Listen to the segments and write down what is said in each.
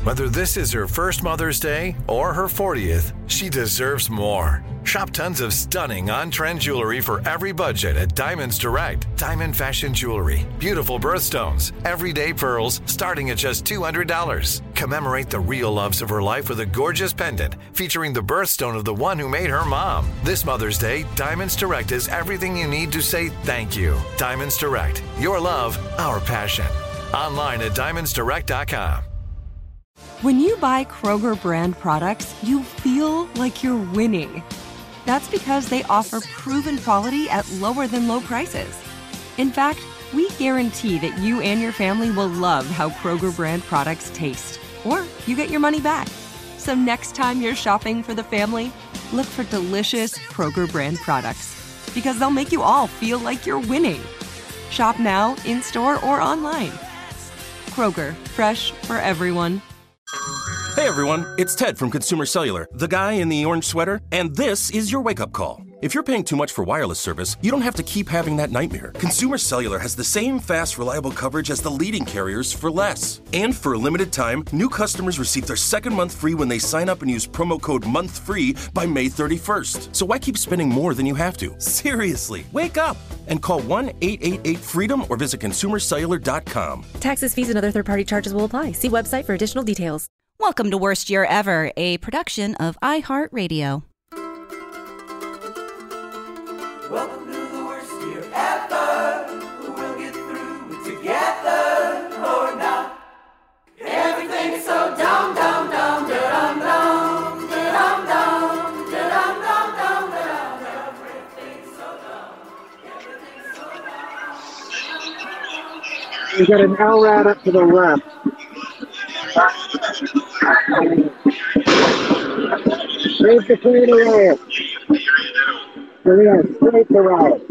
Whether this is her first Mother's Day or her 40th, she deserves more. Shop tons of stunning on-trend jewelry for every budget at Diamonds Direct. Diamond fashion jewelry, beautiful birthstones, everyday pearls starting at just $200. Commemorate the real loves of her life with a gorgeous pendant featuring the birthstone of the one who made her mom. This Mother's Day, Diamonds Direct is everything you need to say thank you. Diamonds Direct. Your love, our passion. Online at diamondsdirect.com. When you buy Kroger brand products, you feel like you're winning. That's because they offer proven quality at lower than low prices. In fact, we guarantee that you and your family will love how Kroger brand products taste, or you get your money back. So next time you're shopping for the family, look for delicious Kroger brand products, because they'll make you all feel like you're winning. Shop now, in-store, or online. Kroger, fresh for everyone. Hey everyone, it's Ted from Consumer Cellular, the guy in the orange sweater, and this is your wake-up call. If you're paying too much for wireless service, you don't have to keep having that nightmare. Consumer Cellular has the same fast, reliable coverage as the leading carriers for less. And for a limited time, new customers receive their second month free when they sign up and use promo code MONTHFREE by May 31st. So why keep spending more than you have to? Seriously, wake up and call 1-888-FREEDOM or visit consumercellular.com. Taxes, fees, and other third-party charges will apply. See website for additional details. Welcome to Worst Year Ever, a production of iHeartRadio. Welcome to the worst year ever. We'll get through it together or not. Everything's so dumb, dumb, dumb, da-dum, dum, da-dum, dum, da-dum, dum, dum, da-dum. Everything's so dumb. Everything's so dumb. You got an LRAD up to the left. Straight to clear the riot. Straight to riot.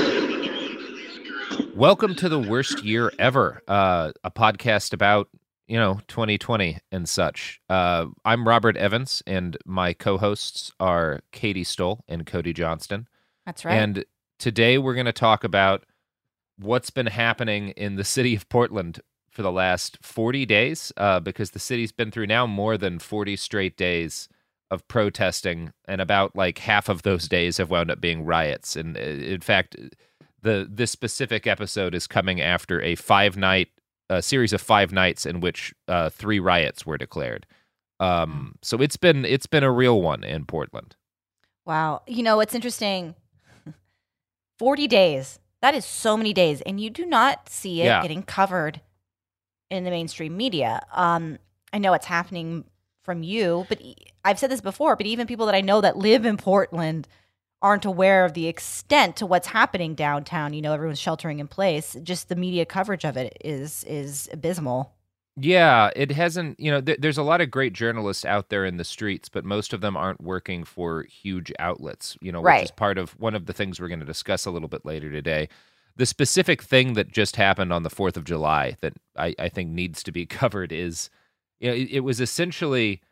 Welcome to the Worst Year Ever, a podcast about, 2020 and such. I'm Robert Evans, and my co-hosts are Katie Stoll and Cody Johnston. That's right. And today we're going to talk about what's been happening in the city of Portland for the last 40 days, because the city's been through now more than 40 straight days of protesting, and about like half of those days have wound up being riots. And in fact, this specific episode is coming after a series of 5 nights in which 3 riots were declared. So it's been a real one in Portland. Wow. It's interesting. 40 days. That is so many days, and you do not see it getting covered in the mainstream media. I know it's happening from you, but I've said this before, but even people that I know that live in Portland aren't aware of the extent to what's happening downtown. Everyone's sheltering in place. Just the media coverage of it is abysmal. Yeah, it hasn't, there's a lot of great journalists out there in the streets, but most of them aren't working for huge outlets, Right. Which is part of one of the things we're going to discuss a little bit later today. The specific thing that just happened on the 4th of July that I think needs to be covered is, it was essentially,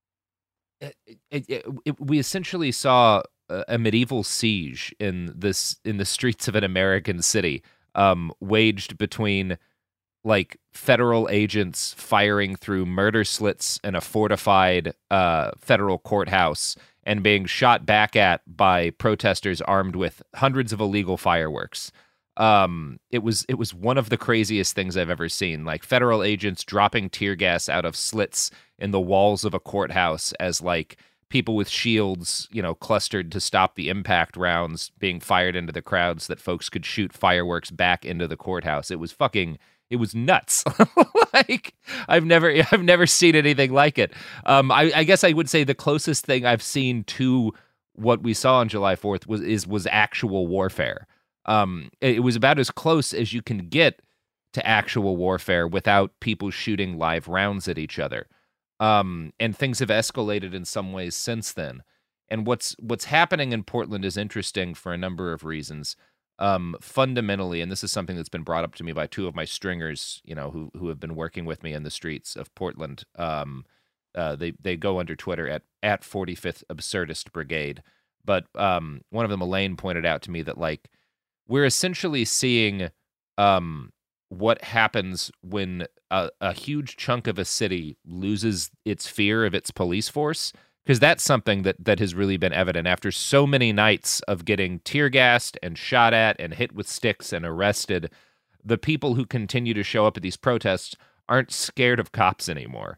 we essentially saw a medieval siege in the streets of an American city, waged between like federal agents firing through murder slits in a fortified federal courthouse and being shot back at by protesters armed with hundreds of illegal fireworks. It was one of the craziest things I've ever seen. Like federal agents dropping tear gas out of slits in the walls of a courthouse as like people with shields, clustered to stop the impact rounds being fired into the crowds so that folks could shoot fireworks back into the courthouse. It was nuts. Like I've never seen anything like it. I guess I would say the closest thing I've seen to what we saw on July 4th was actual warfare. It was about as close as you can get to actual warfare without people shooting live rounds at each other. And things have escalated in some ways since then. And what's happening in Portland is interesting for a number of reasons. Fundamentally, and this is something that's been brought up to me by 2 of my stringers, who have been working with me in the streets of Portland. They go under Twitter at 45th Absurdist Brigade. But one of them, Elaine, pointed out to me that like we're essentially seeing what happens when a huge chunk of a city loses its fear of its police force, because that's something that has really been evident after so many nights of getting tear gassed and shot at and hit with sticks and arrested. The people who continue to show up at these protests aren't scared of cops anymore.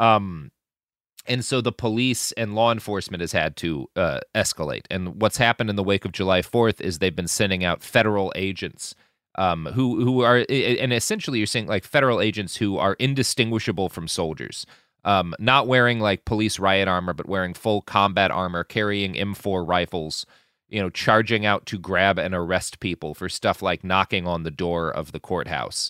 And so the police and law enforcement has had to escalate. And what's happened in the wake of July 4th is they've been sending out federal agents who are, and essentially you're saying like federal agents who are indistinguishable from soldiers, not wearing like police riot armor, but wearing full combat armor, carrying M4 rifles, charging out to grab and arrest people for stuff like knocking on the door of the courthouse.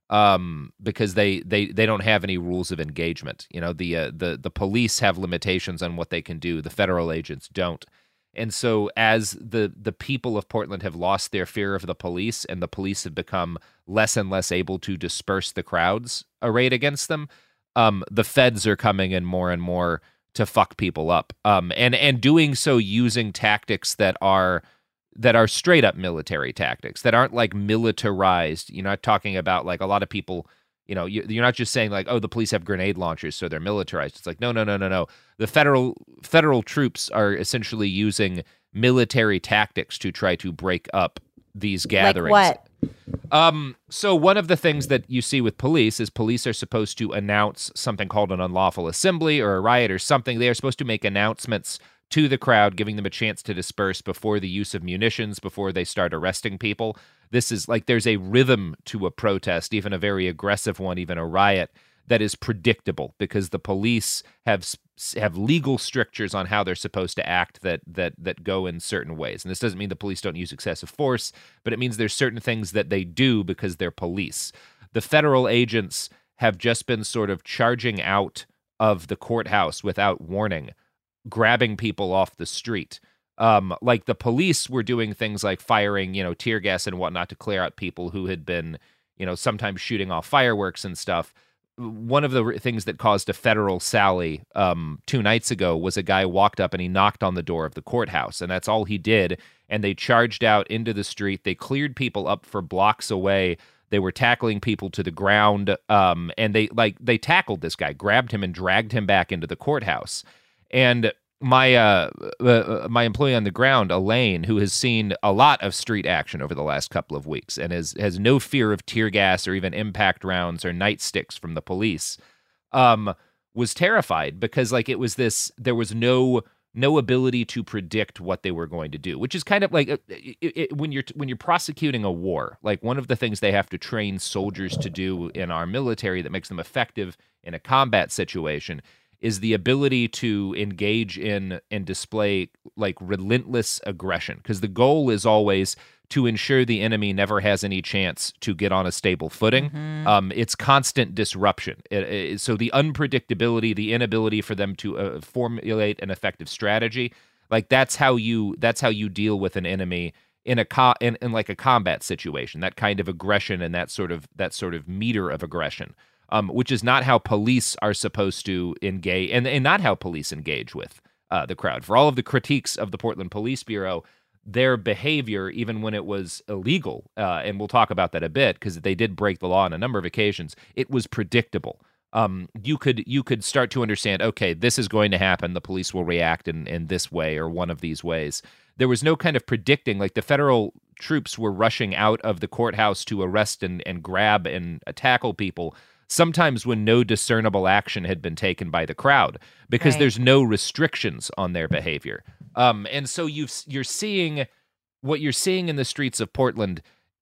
Because they don't have any rules of engagement. The police have limitations on what they can do. The federal agents don't. And so as the people of Portland have lost their fear of the police and the police have become less and less able to disperse the crowds arrayed against them, the feds are coming in more and more to fuck people up. And doing so using tactics that are straight up military tactics, that aren't like militarized. You're not talking about like a lot of people, you're not just saying like, oh, the police have grenade launchers, so they're militarized. It's like, no. The federal troops are essentially using military tactics to try to break up these gatherings. Like what? So one of the things that you see with police is police are supposed to announce something called an unlawful assembly or a riot or something. They are supposed to make announcements to the crowd, giving them a chance to disperse before the use of munitions, before they start arresting people. This is like there's a rhythm to a protest, even a very aggressive one, even a riot, that is predictable because the police have legal strictures on how they're supposed to act that go in certain ways. And this doesn't mean the police don't use excessive force, but it means there's certain things that they do because they're police. The federal agents have just been sort of charging out of the courthouse without warning, grabbing people off the street. Like the police were doing things like firing, tear gas and whatnot to clear out people who had been, sometimes shooting off fireworks and stuff. One of the things that caused a federal sally 2 nights ago was a guy walked up and he knocked on the door of the courthouse, and that's all he did. And they charged out into the street. They cleared people up for blocks away. They were tackling people to the ground, and they tackled this guy, grabbed him, and dragged him back into the courthouse. And my employee on the ground, Elaine, who has seen a lot of street action over the last couple of weeks and has no fear of tear gas or even impact rounds or nightsticks from the police, was terrified because like there was no ability to predict what they were going to do, which is kind of like when you're prosecuting a war, like one of the things they have to train soldiers to do in our military that makes them effective in a combat situation is the ability to engage in and display like relentless aggression, because the goal is always to ensure the enemy never has any chance to get on a stable footing. Mm-hmm. It's constant disruption. So the unpredictability, the inability for them to formulate an effective strategy, like that's how you deal with an enemy in like a combat situation. That kind of aggression and that sort of meter of aggression. Which is not how police are supposed to engage, and not how police engage with the crowd. For all of the critiques of the Portland Police Bureau, their behavior, even when it was illegal, and we'll talk about that a bit, because they did break the law on a number of occasions, it was predictable. You could start to understand, okay, this is going to happen. The police will react in this way or one of these ways. There was no kind of predicting, like the federal troops were rushing out of the courthouse to arrest and grab and tackle people, sometimes when no discernible action had been taken by the crowd, because there's no restrictions on their behavior. And so you're seeing what you're seeing in the streets of Portland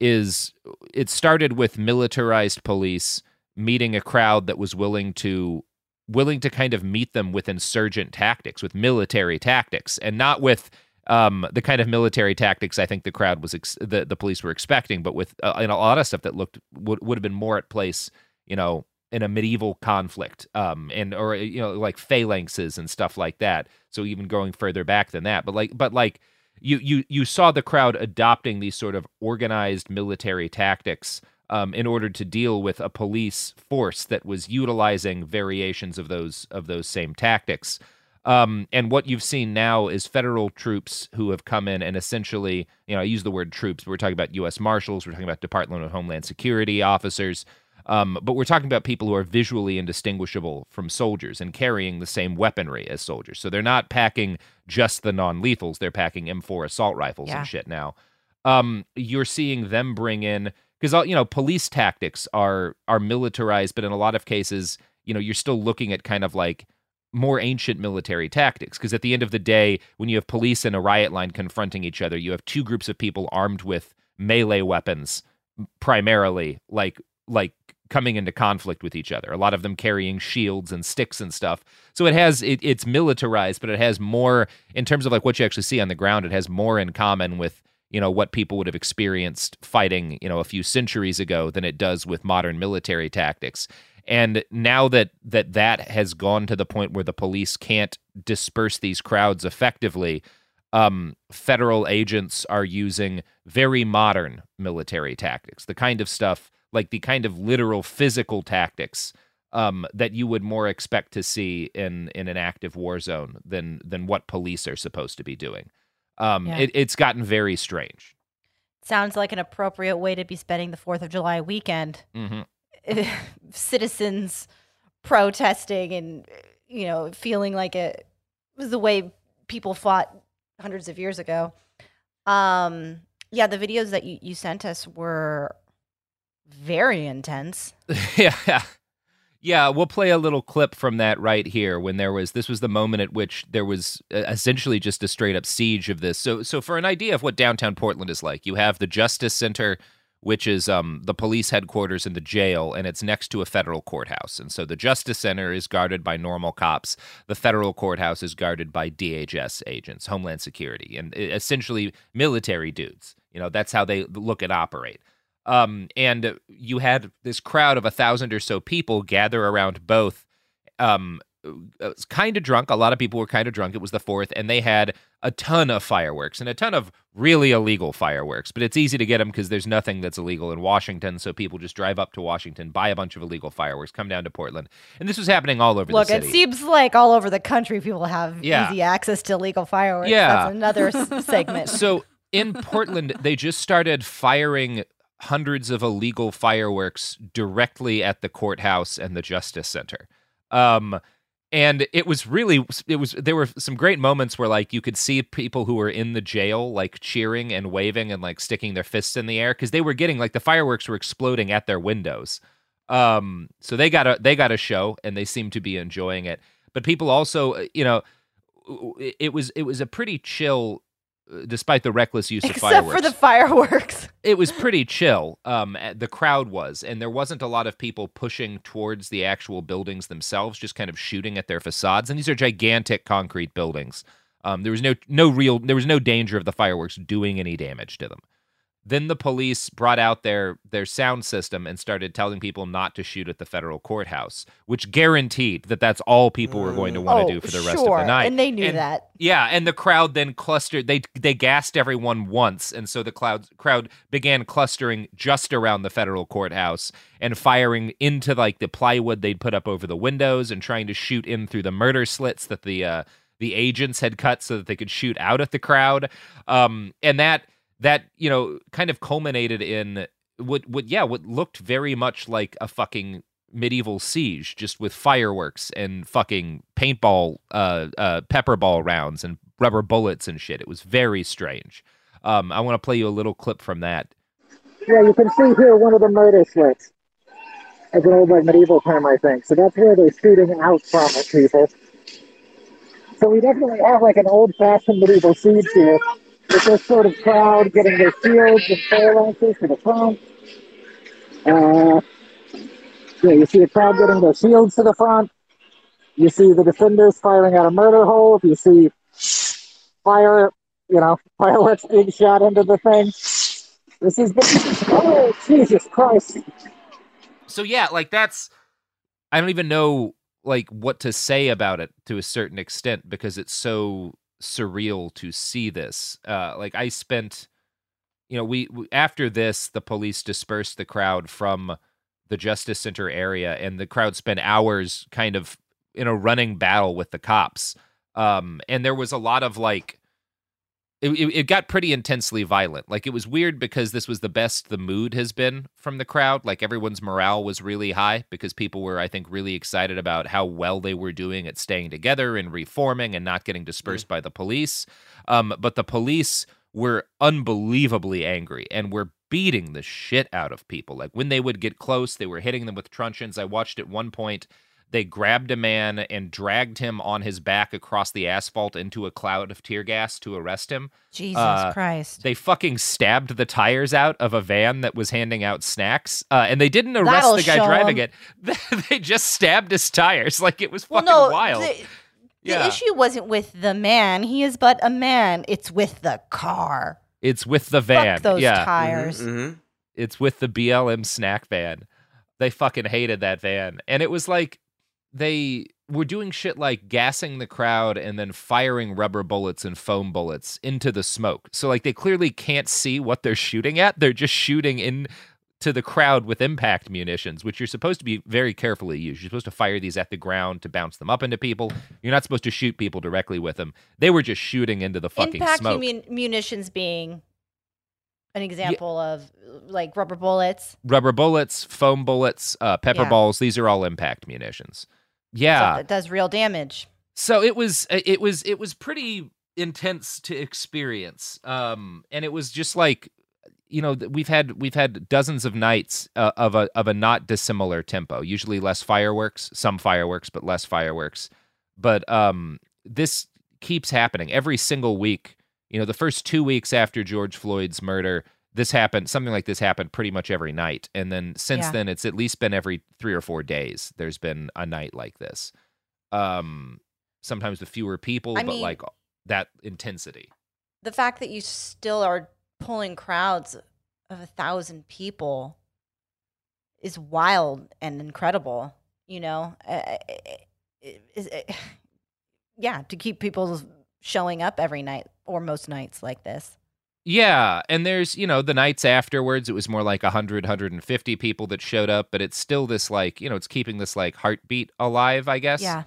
is it started with militarized police meeting a crowd that was willing to kind of meet them with insurgent tactics, with military tactics, and not with the kind of military tactics I think the crowd was the police were expecting, but with a lot of stuff that would have been more at place, in a medieval conflict, or like phalanxes and stuff like that. So even going further back than that, but you saw the crowd adopting these sort of organized military tactics in order to deal with a police force that was utilizing variations of those same tactics. And what you've seen now is federal troops who have come in and essentially, I use the word troops, but we're talking about U.S. Marshals, we're talking about Department of Homeland Security officers, but we're talking about people who are visually indistinguishable from soldiers and carrying the same weaponry as soldiers. So they're not packing just the non-lethals, they're packing M4 assault rifles and shit now. You're seeing them bring in, because, police tactics are militarized, but in a lot of cases, you're still looking at kind of like more ancient military tactics, because at the end of the day, when you have police and a riot line confronting each other, you have two groups of people armed with melee weapons, primarily, like coming into conflict with each other. A lot of them carrying shields and sticks and stuff. So it's militarized, but it has more, in terms of like what you actually see on the ground, it has more in common with, what people would have experienced fighting, a few centuries ago than it does with modern military tactics. And now that has gone to the point where the police can't disperse these crowds effectively, federal agents are using very modern military tactics, the kind of stuff, like the kind of literal physical tactics that you would more expect to see in an active war zone than what police are supposed to be doing. It's gotten very strange. Sounds like an appropriate way to be spending the 4th of July weekend. Mm-hmm. Citizens protesting and, feeling like it was the way people fought hundreds of years ago. The videos that you sent us were very intense. Yeah, we'll play a little clip from that right here when this was the moment at which there was essentially just a straight up siege of this. So for an idea of what downtown Portland is like, you have the Justice Center, which is the police headquarters and the jail, and it's next to a federal courthouse. And so the Justice Center is guarded by normal cops. The federal courthouse is guarded by DHS agents, Homeland Security, and essentially military dudes. That's how they look and operate. And you had this crowd of 1,000 or so people gather around both. Kind of drunk. A lot of people were kind of drunk. It was the 4th, and they had a ton of fireworks and a ton of really illegal fireworks. But it's easy to get them because there's nothing that's illegal in Washington. So people just drive up to Washington, buy a bunch of illegal fireworks, come down to Portland, and this was happening all over the city. Look, it seems like all over the country people have easy access to illegal fireworks. Yeah, that's another segment. So in Portland, they just started firing hundreds of illegal fireworks directly at the courthouse and the Justice Center. And there were some great moments where like you could see people who were in the jail like cheering and waving and like sticking their fists in the air because they were getting like the fireworks were exploding at their windows. So they got a show and they seemed to be enjoying it. But people also, it was a pretty chill, despite the reckless use of fireworks. Except for the fireworks. It was pretty chill, the crowd was, and there wasn't a lot of people pushing towards the actual buildings themselves, just kind of shooting at their facades, and these are gigantic concrete buildings. There was no danger of the fireworks doing any damage to them. Then the police brought out their sound system and started telling people not to shoot at the federal courthouse, which guaranteed that that's all people were going to want to do for the rest of the night. And they knew that. Yeah, and the crowd then clustered. They gassed everyone once, and so the crowd began clustering just around the federal courthouse and firing into like the plywood they'd put up over the windows and trying to shoot in through the murder slits that the agents had cut so that they could shoot out at the crowd. And that kind of culminated in what looked very much like a fucking medieval siege, just with fireworks and fucking paintball, pepper ball rounds and rubber bullets and shit. It was very strange. I want to play you a little clip from that. Yeah, you can see here one of the murder slits. It's an old medieval term, I think. So that's where they're shooting out from at people. So we definitely have like an old-fashioned medieval siege here. With this sort of crowd getting their shields and phalanxes to the front. You see a crowd getting their shields to the front. You see the defenders firing at a murder hole. You see fireworks being shot into the thing. This is oh, Jesus Christ. So yeah, like that's, I don't even know like what to say about it to a certain extent because it's so surreal to see this. Like I spent, we after this, the police dispersed the crowd from the Justice Center area, and the crowd spent hours kind of in a running battle with the cops And there was a lot of like, it got pretty intensely violent. Like, it was weird because this was the best the mood has been from the crowd. Like, everyone's morale was really high because people were, I think, really excited about how well they were doing at staying together and reforming and not getting dispersed by the police. But the police were unbelievably angry and were beating the shit out of people. Like, when they would get close, they were hitting them with truncheons. I watched at one point, they grabbed a man and dragged him on his back across the asphalt into a cloud of tear gas to arrest him. Jesus Christ. They fucking stabbed the tires out of a van that was handing out snacks. And they didn't arrest That'll the guy show driving 'em. it. They just stabbed his tires. Like, it was fucking Well, no, wild. The issue wasn't with the man. He is but a man. It's with the car. It's with the van. Fuck those yeah. tires. It's with the BLM snack van. They fucking hated that van. And it was like, they were doing shit like gassing the crowd and then firing rubber bullets and foam bullets into the smoke. So, like, they clearly can't see what they're shooting at. They're just shooting into the crowd with impact munitions, which you're supposed to be very carefully used. You're supposed to fire these at the ground to bounce them up into people. You're not supposed to shoot people directly with them. They were just shooting into the fucking Impact smoke. munitions being an example of, like, rubber bullets. Rubber bullets, foam bullets, pepper balls. These are all impact munitions. Yeah, That does real damage. So it was pretty intense to experience. And it was just like, you know, we've had dozens of nights of a not dissimilar tempo. Usually less fireworks, some fireworks, but less fireworks. But this keeps happening every single week. You know, the first 2 weeks after George Floyd's murder, something like this happened pretty much every night. And then since then, it's at least been every 3 or 4 days. There's been a night like this. Sometimes with fewer people, but like that intensity. The fact that you still are pulling crowds of 1,000 people is wild and incredible, you know? To keep people showing up every night or most nights like this. Yeah, and there's, you know, the nights afterwards, it was more like 100, 150 people that showed up, but it's still this, like, you know, it's keeping this, like, heartbeat alive, I guess. Yeah.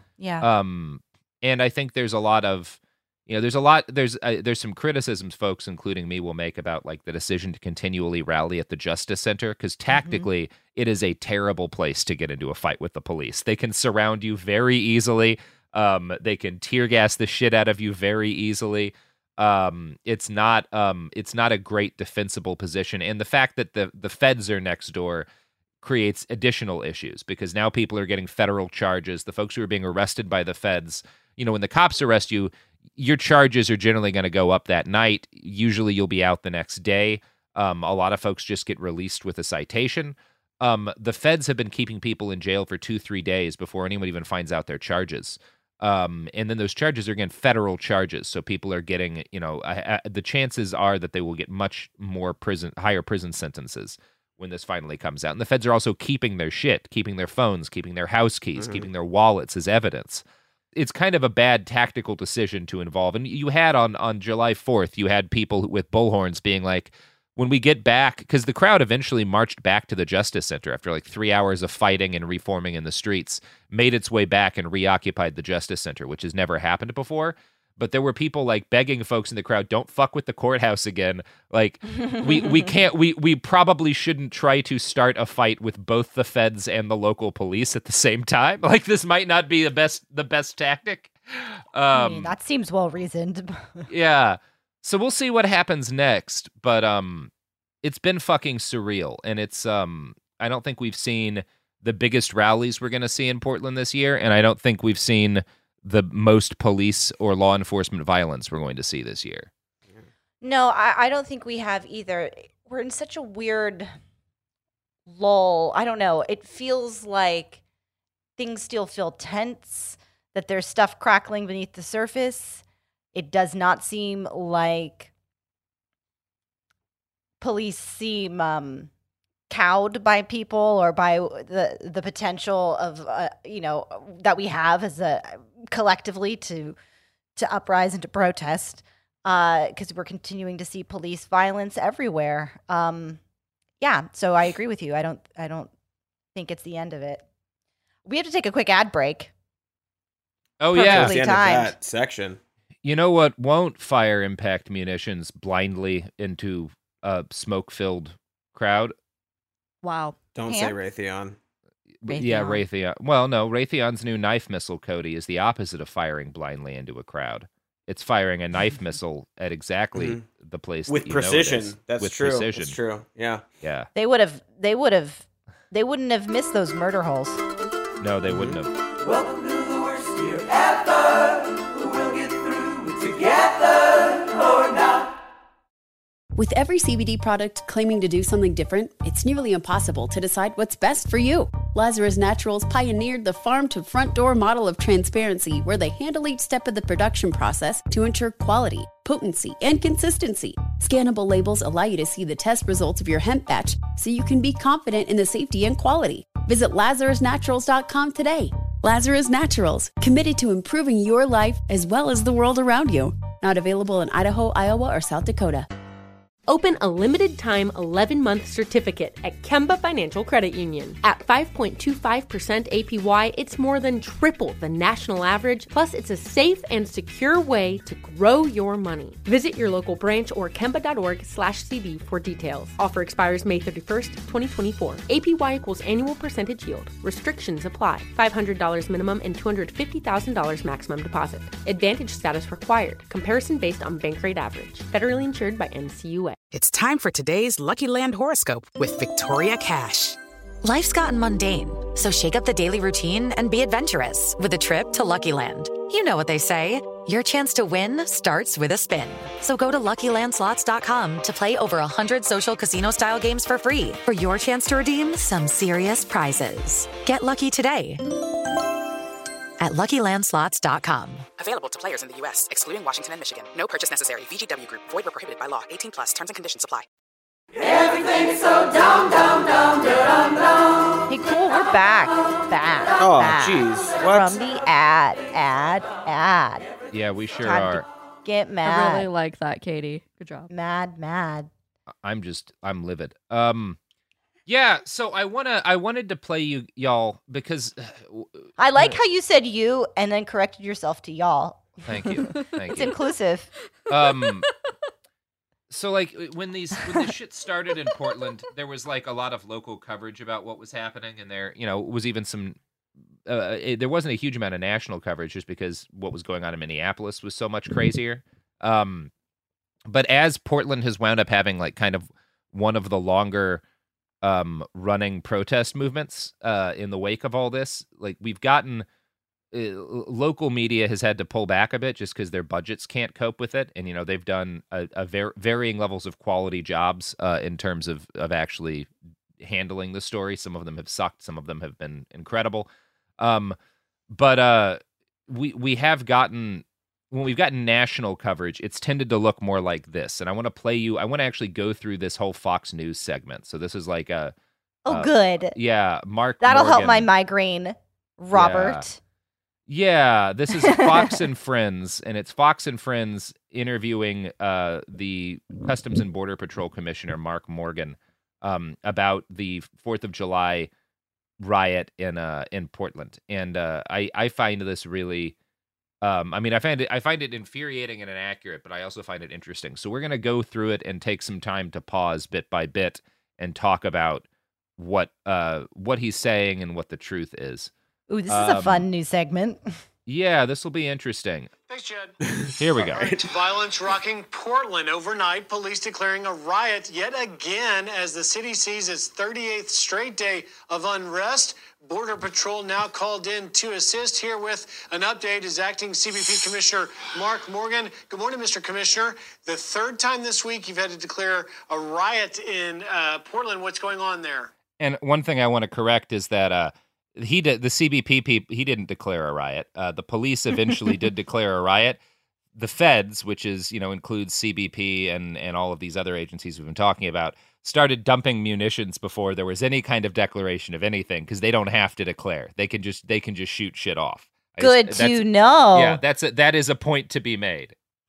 And I think there's a lot of, you know, there's some criticisms folks, including me, will make about, like, the decision to continually rally at the Justice Center, because tactically, it is a terrible place to get into a fight with the police. They can surround you very easily. They can tear gas the shit out of you very easily. It's not a great defensible position. And the fact that the feds are next door creates additional issues, because now people are getting federal charges. The folks who are being arrested by the feds, you know, when the cops arrest you, your charges are generally going to go up that night. Usually you'll be out the next day. A lot of folks just get released with a citation. The feds have been keeping people in jail for 2-3 days before anyone even finds out their charges. And then those charges are, again, federal charges. So people are getting, you know, the chances are that they will get much more higher prison sentences when this finally comes out. And the feds are also keeping their shit, keeping their phones, keeping their house keys, keeping their wallets as evidence. It's kind of a bad tactical decision to involve. And you had on July 4th, you had people with bullhorns being like, when we get back, because the crowd eventually marched back to the Justice Center after like 3 hours of fighting and reforming in the streets, made its way back and reoccupied the Justice Center, which has never happened before. But there were people like begging folks in the crowd, don't fuck with the courthouse again. Like, we probably shouldn't try to start a fight with both the feds and the local police at the same time. Like, this might not be the best tactic. I mean, that seems well reasoned. Yeah. So we'll see what happens next, but it's been fucking surreal, and it's I don't think we've seen the biggest rallies we're going to see in Portland this year, and I don't think we've seen the most police or law enforcement violence we're going to see this year. No, I don't think we have either. We're in such a weird lull. I don't know. It feels like things still feel tense, that there's stuff crackling beneath the surface. It does not seem like police seem cowed by people or by the potential of that we have as a collectively to uprise and to protest, because we're continuing to see police violence everywhere. So I agree with you. I don't think it's the end of it. We have to take a quick ad break. Oh, Perfectly yeah. That's the end of timed. that section. You know what won't fire impact munitions blindly into a smoke-filled crowd? Wow. Don't say Raytheon. Yeah, Raytheon. Raytheon. Well, no, Raytheon's new knife missile, Cody, is the opposite of firing blindly into a crowd. It's firing a knife missile at exactly the place With that you know it precision. is. That's With true. precision. That's true. Yeah. Yeah. They wouldn't have missed those murder holes. No, they wouldn't have. Welcome to the worst year ever. We'll get through it together or not. With every CBD product claiming to do something different, it's nearly impossible to decide what's best for you. Lazarus Naturals pioneered the farm-to-front-door model of transparency, where they handle each step of the production process to ensure quality, potency, and consistency. Scannable labels allow you to see the test results of your hemp batch, so you can be confident in the safety and quality. Visit LazarusNaturals.com today. Lazarus Naturals, committed to improving your life as well as the world around you. Not available in Idaho, Iowa, or South Dakota. Open a limited-time 11-month certificate at Kemba Financial Credit Union. At 5.25% APY, it's more than triple the national average, plus it's a safe and secure way to grow your money. Visit your local branch or kemba.org/cb for details. Offer expires May 31st, 2024. APY equals annual percentage yield. Restrictions apply. $500 minimum and $250,000 maximum deposit. Advantage status required. Comparison based on bank rate average. Federally insured by NCUA. It's time for today's Lucky Land horoscope with Victoria Cash. Life's gotten mundane, so shake up the daily routine and be adventurous with a trip to Lucky Land. You know what they say, your chance to win starts with a spin. So go to LuckyLandSlots.com to play over 100 social casino-style games for free for your chance to redeem some serious prizes. Get lucky today at LuckyLandSlots.com. Available to players in the U.S., excluding Washington and Michigan. No purchase necessary. VGW Group. Void where prohibited by law. 18+. Terms and conditions apply. Everything's so dumb, dumb, dumb, dumb, dumb. Hey, cool, we're back. Oh, Back. jeez. What? From the ad. Yeah, we sure Time are. to get I mad. really like that, Katie. Good job. Mad. I'm livid. Yeah, so I wanted to play y'all because I like how you said you and then corrected yourself to y'all. Thank you. It's inclusive. So like when this shit started in Portland, there was like a lot of local coverage about what was happening, and there, was even some. There wasn't a huge amount of national coverage just because what was going on in Minneapolis was so much crazier. But as Portland has wound up having like kind of one of the longer running protest movements in the wake of all this, like we've gotten. Local media has had to pull back a bit just because their budgets can't cope with it, and they've done varying levels of quality jobs in terms of actually handling the story. Some of them have sucked, some of them have been incredible. But we have gotten, when we've gotten national coverage, it's tended to look more like this. And I want to actually go through this whole Fox News segment. So this is like good. Yeah, Mark. That'll help Morgan. my migraine, Robert. Yeah, this is Fox and Friends, and it's Fox and Friends interviewing the Customs and Border Patrol Commissioner, Mark Morgan, about the 4th of July riot in Portland. And I find this really, I find it infuriating and inaccurate, but I also find it interesting. So we're going to go through it and take some time to pause bit by bit and talk about what he's saying and what the truth is. Ooh, this is a fun new segment. Yeah, this will be interesting. Thanks, Chad. Here we go. Violence rocking Portland overnight. Police declaring a riot yet again as the city sees its 38th straight day of unrest. Border Patrol now called in to assist. Here with an update is Acting CBP Commissioner Mark Morgan. Good morning, Mr. Commissioner. The third time this week you've had to declare a riot in Portland. What's going on there? And one thing I want to correct is that the CBP people, he didn't declare a riot. The police eventually did declare a riot. The feds, which is, includes CBP and all of these other agencies we've been talking about, started dumping munitions before there was any kind of declaration of anything because they don't have to declare. They can just shoot shit off. Good to know. Yeah, that is a point to be made.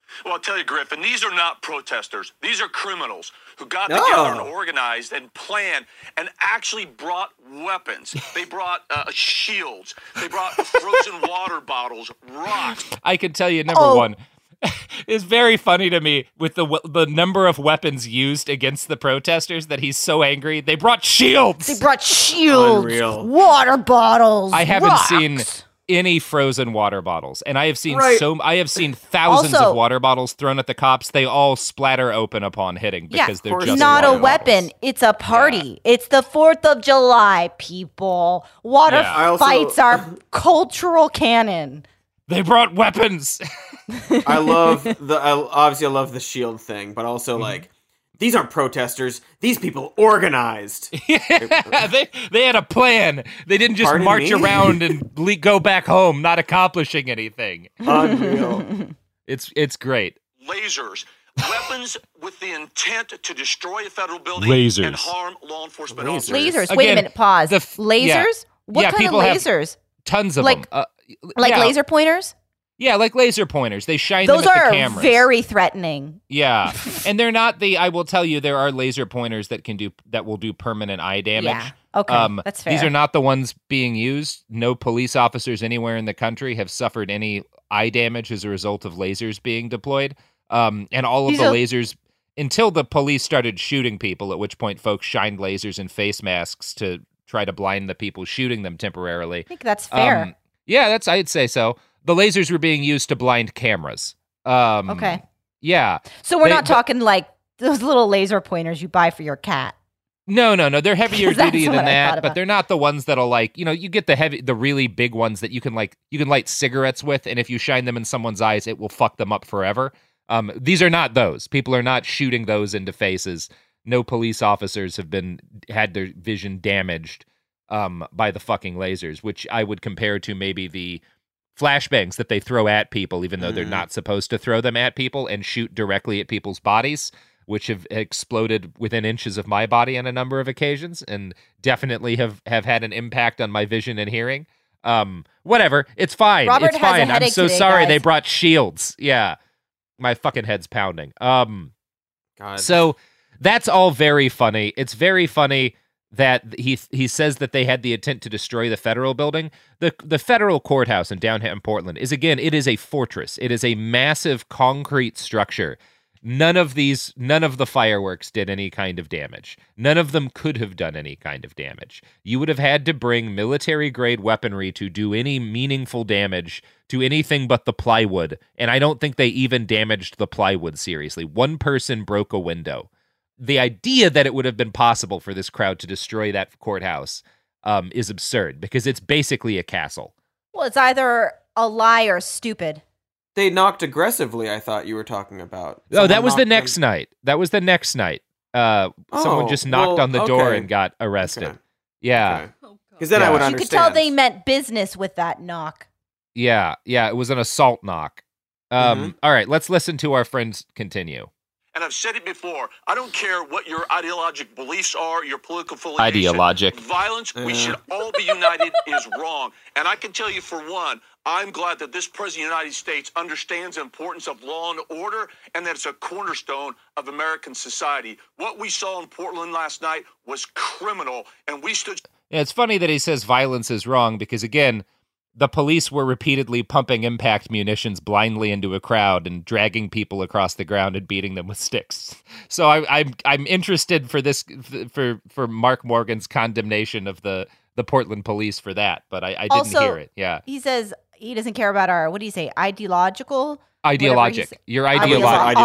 Well, I'll tell you, Griffin, these are not protesters. These are criminals who got together and organized and planned and actually brought weapons. They brought shields. They brought frozen water bottles, rocks. I can tell you, number one, it's very funny to me with the number of weapons used against the protesters that he's so angry. They brought shields. They brought shields, Unreal. water bottles. I haven't rocks. seen any frozen water bottles, and I have seen thousands Also, of water bottles thrown at the cops. They all splatter open upon hitting because they're just not a water weapon. bottles. It's a party. It's the 4th of July, people. Water fights are cultural canon. They brought weapons. I love I love the shield thing, but also like these aren't protesters. These people organized. they had a plan. They didn't just march around and go back home, not accomplishing anything. Unreal. It's great. Lasers. Weapons with the intent to destroy a federal building Lasers. and harm law enforcement officers. Lasers. Wait a minute. Pause. Lasers? What kind of people have lasers? Tons of Like- them. Laser pointers? Yeah, like laser pointers. They shine Those them at are the cameras. very threatening. Yeah, and they're not I will tell you, there are laser pointers that will do permanent eye damage. Yeah. Okay, that's fair. These are not the ones being used. No police officers anywhere in the country have suffered any eye damage as a result of lasers being deployed. And all of the lasers, until the police started shooting people, at which point folks shined lasers and face masks to try to blind the people shooting them temporarily. I think that's fair. Yeah, I'd say so. The lasers were being used to blind cameras. Okay. Yeah. So we're not talking like those little laser pointers you buy for your cat. No. They're heavier duty That's what than I that, thought but about. they're not the ones that'll you get the really big ones that you can light cigarettes with, and if you shine them in someone's eyes, it will fuck them up forever. These are not those. People are not shooting those into faces. No police officers have had their vision damaged by the fucking lasers, which I would compare to maybe the flashbangs that they throw at people, even though they're not supposed to throw them at people, and shoot directly at people's bodies, which have exploded within inches of my body on a number of occasions, and definitely have had an impact on my vision and hearing. Whatever, it's fine. Robert it's has a fine. I'm headache so today, sorry guys. they brought shields. Yeah, my fucking head's pounding. God. So that's all very funny. It's very funny that he says that they had the intent to destroy the federal building. The federal courthouse in downtown Portland is a fortress. It is a massive concrete structure. None of the fireworks did any kind of damage. None of them could have done any kind of damage. You would have had to bring military-grade weaponry to do any meaningful damage to anything but the plywood, and I don't think they even damaged the plywood seriously. One person broke a window. The idea that it would have been possible for this crowd to destroy that courthouse is absurd, because it's basically a castle. Well, it's either a lie or stupid. They knocked aggressively, I thought you were talking about. That was the next night. That was the next night. Someone just knocked on the door and got arrested. Okay. Yeah. Because then I would You understand. could tell they meant business with that knock. Yeah. It was an assault knock. All right, let's listen to our friends continue. And I've said it before, I don't care what your ideologic beliefs are, your political affiliation. Ideologic. Violence, we should all be united, is wrong. And I can tell you, for one, I'm glad that this President of the United States understands the importance of law and order, and that it's a cornerstone of American society. What we saw in Portland last night was criminal, and we stood... Yeah, it's funny that he says violence is wrong, because, again, the police were repeatedly pumping impact munitions blindly into a crowd and dragging people across the ground and beating them with sticks. So I'm interested for Mark Morgan's condemnation of the Portland police for that, but I didn't hear it. Yeah, He says he doesn't care about our, what do you say, ideological? Ideologic. You're ideologic.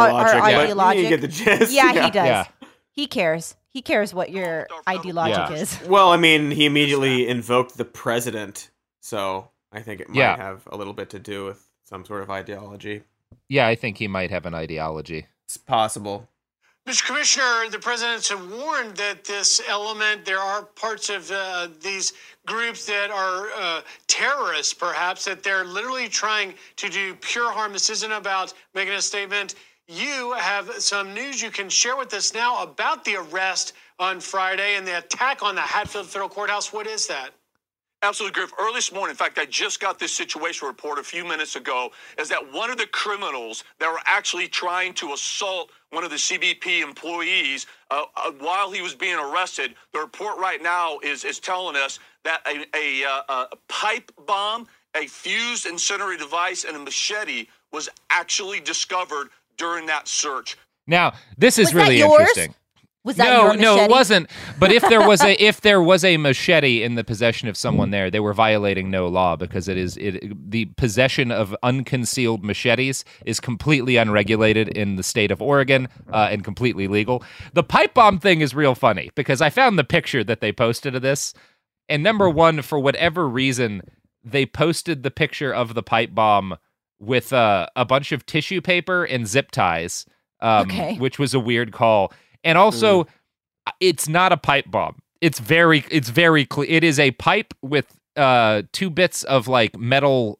You get the gist. Yeah, he does. Yeah. He cares. He cares what your ideologic is. Well, I mean, he immediately invoked the president, so I think it might have a little bit to do with some sort of ideology. Yeah, I think he might have an ideology. It's possible. Mr. Commissioner, the presidents have warned that this element, there are parts of these groups that are terrorists, perhaps, that they're literally trying to do pure harm. This isn't about making a statement. You have some news you can share with us now about the arrest on Friday and the attack on the Hatfield Federal Courthouse. What is that? Absolutely, Griff. Early this morning, in fact, I just got this situation report a few minutes ago, is that one of the criminals that were actually trying to assault one of the CBP employees while he was being arrested, the report right now is telling us that a pipe bomb, a fused incendiary device, and a machete was actually discovered during that search. Now, this is Was really that yours? interesting. Was that your No, machete? it wasn't. But if there was a machete in the possession of someone there, they were violating no law, because the possession of unconcealed machetes is completely unregulated in the state of Oregon and completely legal. The pipe bomb thing is real funny, because I found the picture that they posted of this, and number one, for whatever reason, they posted the picture of the pipe bomb with a bunch of tissue paper and zip ties, which was a weird call. And also, it's not a pipe bomb. It's very clear. It is a pipe with 2 bits of like metal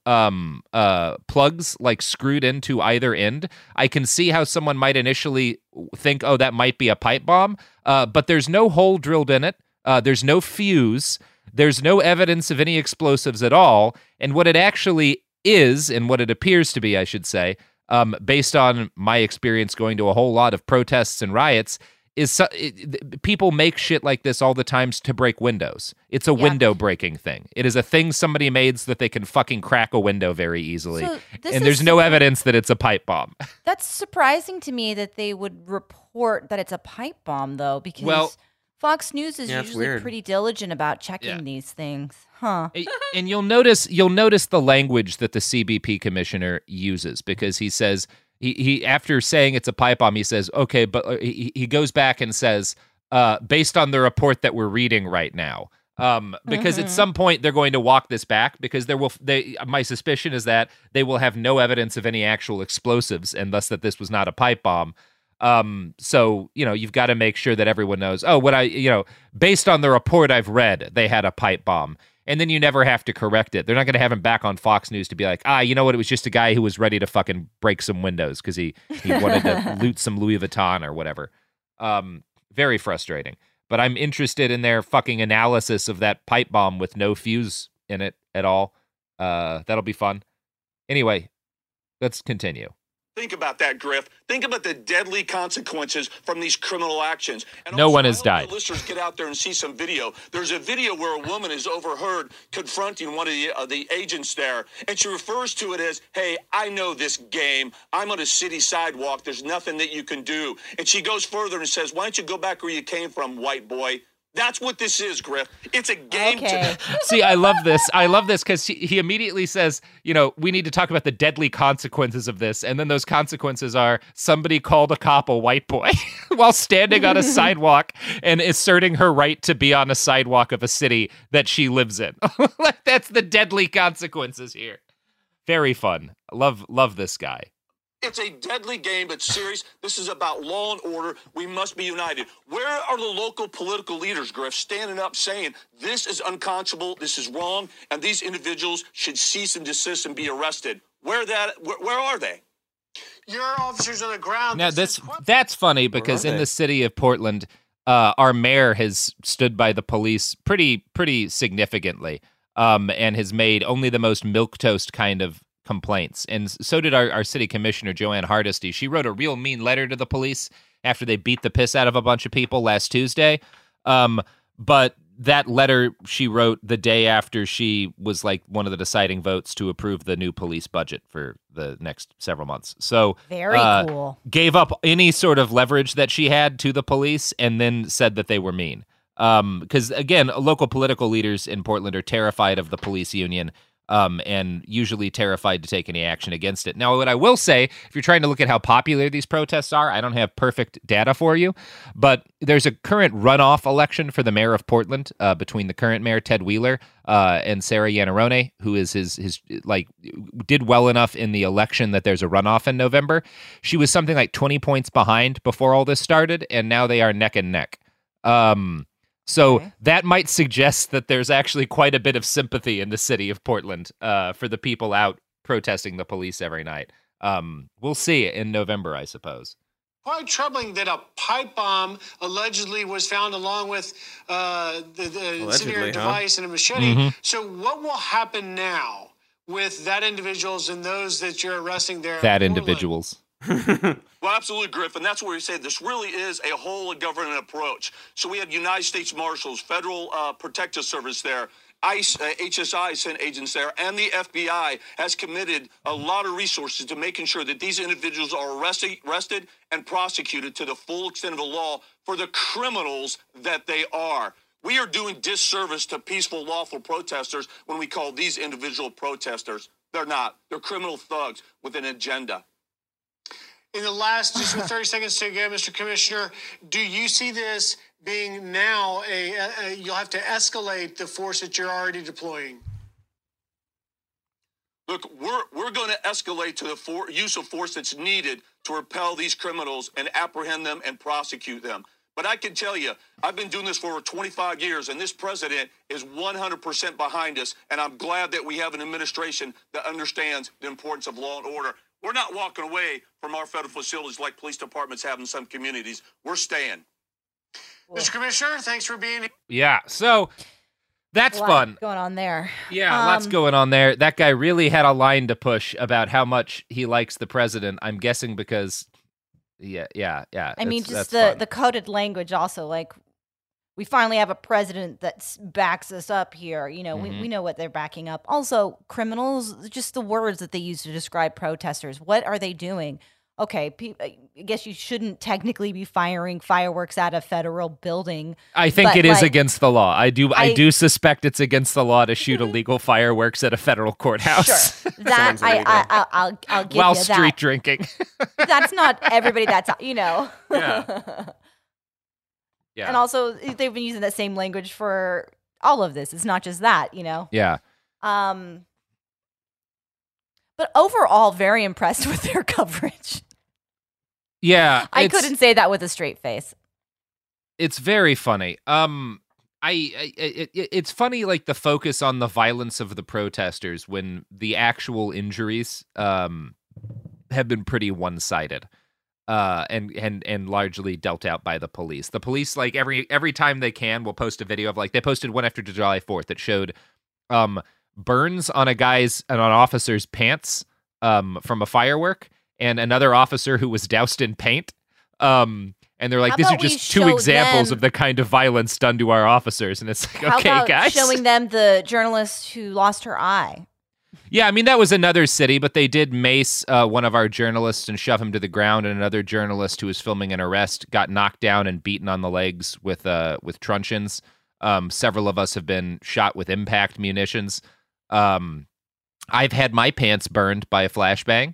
plugs like screwed into either end. I can see how someone might initially think, oh, that might be a pipe bomb, but there's no hole drilled in it. There's no fuse. There's no evidence of any explosives at all. And what it actually is, and what it appears to be, I should say, based on my experience going to a whole lot of protests and riots, is people make shit like this all the time to break windows. It's a window breaking thing. It is a thing somebody made so that they can fucking crack a window very easily. So and there's no evidence that it's a pipe bomb. That's surprising to me that they would report that it's a pipe bomb, though, because Fox News is usually pretty diligent about checking these things. Huh. And you'll notice the language that the CBP commissioner uses, because he says he after saying it's a pipe bomb, he says, okay, but he goes back and says, based on the report that we're reading right now, because at some point they're going to walk this back, because my suspicion is that they will have no evidence of any actual explosives, and thus that this was not a pipe bomb. So, you've got to make sure that everyone knows, based on the report I've read, they had a pipe bomb. And then you never have to correct it. They're not going to have him back on Fox News to be like, you know what? It was just a guy who was ready to fucking break some windows because he wanted to loot some Louis Vuitton or whatever. Very frustrating. But I'm interested in their fucking analysis of that pipe bomb with no fuse in it at all. That'll be fun. Anyway, let's continue. Think about that, Griff. Think about the deadly consequences from these criminal actions. And no also, one has I hope died. the listeners get out there and see some video. There's a video where a woman is overheard confronting one of the agents there, and she refers to it as, hey, I know this game. I'm on a city sidewalk. There's nothing that you can do. And she goes further and says, why don't you go back where you came from, white boy? That's what this is, Griff. It's a game. See, I love this. Because he immediately says, we need to talk about the deadly consequences of this. And then those consequences are somebody called a cop a white boy while standing on a sidewalk and asserting her right to be on a sidewalk of a city that she lives in. That's the deadly consequences here. Very fun. Love this guy. It's a deadly game, but serious. This is about law and order. We must be united. Where are the local political leaders, Griff, standing up saying this is unconscionable, this is wrong, and these individuals should cease and desist and be arrested? Where are they? Your officers on the ground. Now, that's funny, because in the city of Portland, our mayor has stood by the police pretty significantly, and has made only the most milquetoast kind of complaints. And so did our city commissioner, Joanne Hardesty. She wrote a real mean letter to the police after they beat the piss out of a bunch of people last Tuesday. But that letter she wrote the day after she was like one of the deciding votes to approve the new police budget for the next several months. So very cool. Gave up any sort of leverage that she had to the police, and then said that they were mean. Because again, local political leaders in Portland are terrified of the police union. And usually terrified to take any action against it. Now, what I will say, if you're trying to look at how popular these protests are, I don't have perfect data for you, but there's a current runoff election for the mayor of Portland between the current mayor, Ted Wheeler, and Sarah Iannarone, who is his did well enough in the election that there's a runoff in November. She was something like 20 points behind before all this started, and now they are neck and neck. So that might suggest that there's actually quite a bit of sympathy in the city of Portland for the people out protesting the police every night. We'll see in November, I suppose. quite troubling that a pipe bomb allegedly was found along with the incendiary device and a machete. Mm-hmm. So what will happen now with that individuals and those that you're arresting there? That individuals. Well, absolutely, Griffin. That's where we say this really is a whole of government approach. So we have United States Marshals, Federal Protective Service there, ICE, HSI sent agents there, and the FBI has committed a lot of resources to making sure that these individuals are arrested and prosecuted to the full extent of the law for the criminals that they are. We are doing disservice to peaceful, lawful protesters when we call these individual protesters. They're not. They're criminal thugs with an agenda. In the last, just with 30 seconds to go, Mr. Commissioner, do you see this being now you'll have to escalate the force that you're already deploying? Look, we're going to escalate to the use of force that's needed to repel these criminals and apprehend them and prosecute them. But I can tell you, I've been doing this for over 25 years, and this president is 100% behind us, and I'm glad that we have an administration that understands the importance of law and order. We're not walking away from our federal facilities like police departments have in some communities. We're staying. Mr. Commissioner, thanks for being here. Yeah, so that's fun. Going on there. Yeah, lots going on there. That guy really had a line to push about how much he likes the president. I'm guessing because, yeah. I mean, just the coded language also, like, we finally have a president that backs us up here. You know, we know what they're backing up. Also, criminals, just the words that they use to describe protesters. What are they doing? Okay, I guess you shouldn't technically be firing fireworks at a federal building. I think it is against the law. I do suspect it's against the law to shoot illegal fireworks at a federal courthouse. Sure, that I'll give while you that. street drinking. That's not everybody. That's Yeah. Yeah. And also, they've been using that same language for all of this. It's not just that, you know? Yeah. But overall, very impressed with their coverage. Yeah. I couldn't say that with a straight face. It's very funny. It's funny, like, the focus on the violence of the protesters when the actual injuries have been pretty one-sided. And largely dealt out by the police. The police, like, every time they can, will post a video of, like, they posted one after July 4th that showed burns on an officer's pants from a firework, and another officer who was doused in paint. And they're like, these are just two examples of the kind of violence done to our officers. And it's like, okay, how about guys, showing them the journalist who lost her eye. Yeah, I mean, that was another city, but they did mace one of our journalists and shove him to the ground, and another journalist who was filming an arrest got knocked down and beaten on the legs with truncheons. Several of us have been shot with impact munitions. I've had my pants burned by a flashbang,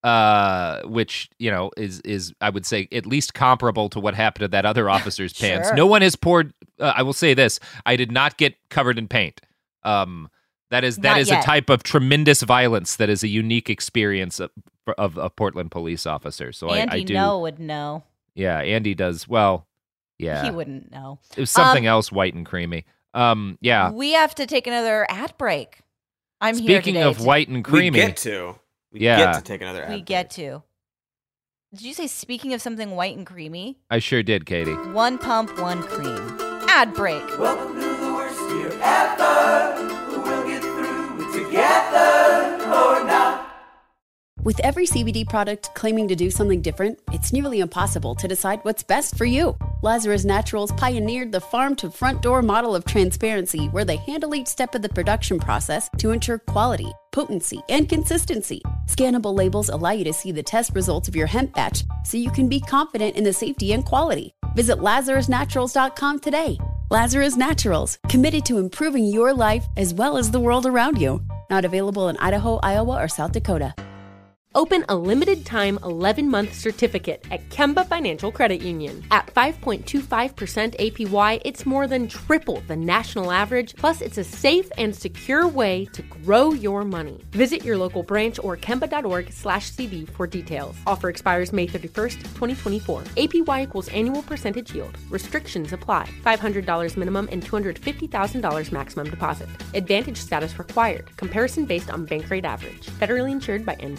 which, you know, is I would say at least comparable to what happened to that other officer's pants. Sure. No one has poured. I will say this: I did not get covered in paint. That is a type of tremendous violence that is a unique experience of a Portland police officer. So I do. Andy would know. Yeah, Andy does. Well, yeah. He wouldn't know. It was something else white and creamy. Yeah. We have to take another ad break. Speaking of white and creamy. We get to take another ad break. We get to. Did you say speaking of something white and creamy? I sure did, Katie. One pump, one cream. Ad break. Welcome to the worst year ever. We'll get through it together or not. With every CBD product claiming to do something different, it's nearly impossible to decide what's best for you. Lazarus Naturals pioneered the farm-to-front-door model of transparency, where they handle each step of the production process to ensure quality, potency, and consistency. Scannable labels allow you to see the test results of your hemp batch, so you can be confident in the safety and quality. Visit LazarusNaturals.com today. Lazarus Naturals, committed to improving your life as well as the world around you. Not available in Idaho, Iowa, or South Dakota. Open a limited-time 11-month certificate at Kemba Financial Credit Union. At 5.25% APY, it's more than triple the national average, plus it's a safe and secure way to grow your money. Visit your local branch or kemba.org/cb for details. Offer expires May 31st, 2024. APY equals annual percentage yield. Restrictions apply. $500 minimum and $250,000 maximum deposit. Advantage status required. Comparison based on bank rate average. Federally insured by NCUA.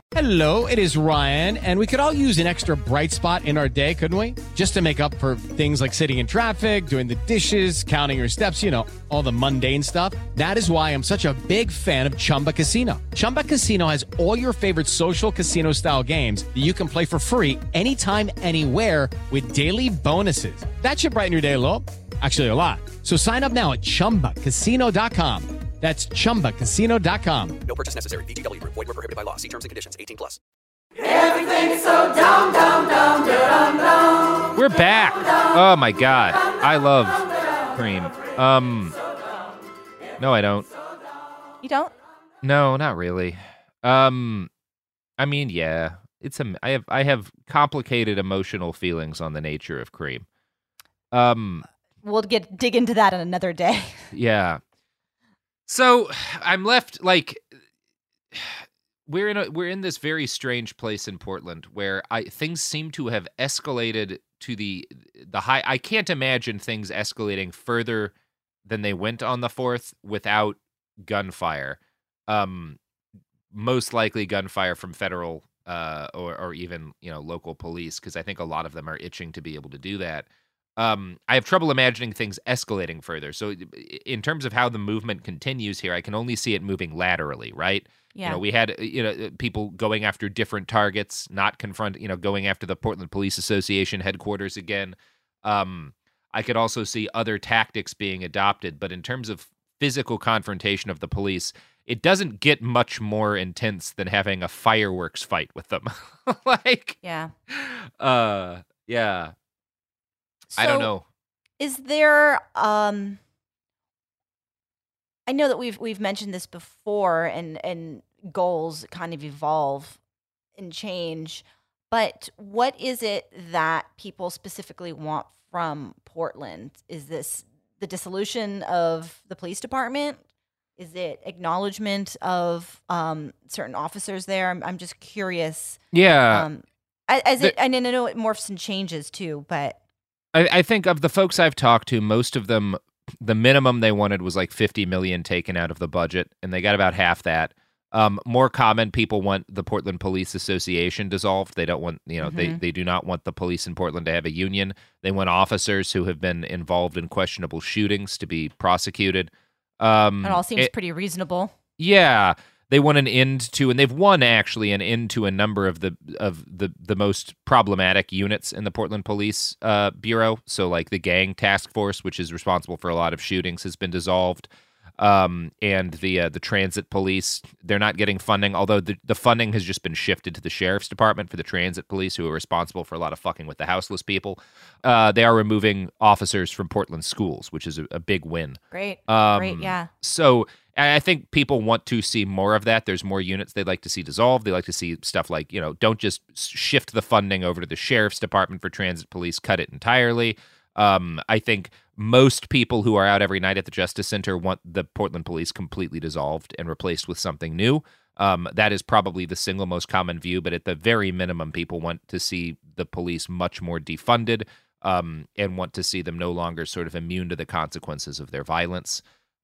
Hello, it is Ryan, and we could all use an extra bright spot in our day, couldn't we? Just to make up for things like sitting in traffic, doing the dishes, counting your steps, all the mundane stuff. That is why I'm such a big fan of Chumba Casino. Chumba Casino has all your favorite social casino-style games that you can play for free anytime, anywhere with daily bonuses. That should brighten your day a little. Actually, a lot. So sign up now at ChumbaCasino.com. That's ChumbaCasino.com. No purchase necessary. VGW Group. Void where prohibited by law. See terms and conditions. 18+. Everything's so dumb, dumb, dumb, dumb, dumb. We're back. Oh my God, I love Cream. No, I don't. You don't? No, not really. I mean, yeah, I have complicated emotional feelings on the nature of Cream. We'll dig into that in another day. Yeah. So I'm left like we're in this very strange place in Portland where things seem to have escalated to the high. I can't imagine things escalating further than they went on the 4th without gunfire. Most likely gunfire from federal or even local police, because I think a lot of them are itching to be able to do that. I have trouble imagining things escalating further. So in terms of how the movement continues here, I can only see it moving laterally, right? Yeah. We had, people going after different targets, not going after the Portland Police Association headquarters again. I could also see other tactics being adopted, but in terms of physical confrontation of the police, it doesn't get much more intense than having a fireworks fight with them. Yeah. Yeah. I don't know. Is there I know that we've mentioned this before, and goals kind of evolve and change, but what is it that people specifically want from Portland? Is this the dissolution of the police department? Is it acknowledgement of certain officers there? I'm just curious. Yeah. I know it morphs and changes too, but I think of the folks I've talked to, most of them, the minimum they wanted was like $50 million taken out of the budget, and they got about half that. More common, people want the Portland Police Association dissolved. They don't want, they do not want the police in Portland to have a union. They want officers who have been involved in questionable shootings to be prosecuted. It all seems pretty reasonable. Yeah. They want an end to, and they've won actually an end to a number of the most problematic units in the Portland Police Bureau. So like the gang task force, which is responsible for a lot of shootings, has been dissolved. And the transit police, they're not getting funding, although the funding has just been shifted to the sheriff's department for the transit police, who are responsible for a lot of fucking with the houseless people. They are removing officers from Portland schools, which is a big win. Great. Great, yeah. So I think people want to see more of that. There's more units they'd like to see dissolved. They like to see stuff like, don't just shift the funding over to the sheriff's department for transit police, cut it entirely. I think most people who are out every night at the Justice Center want the Portland Police completely dissolved and replaced with something new. That is probably the single most common view, but at the very minimum, people want to see the police much more defunded and want to see them no longer sort of immune to the consequences of their violence.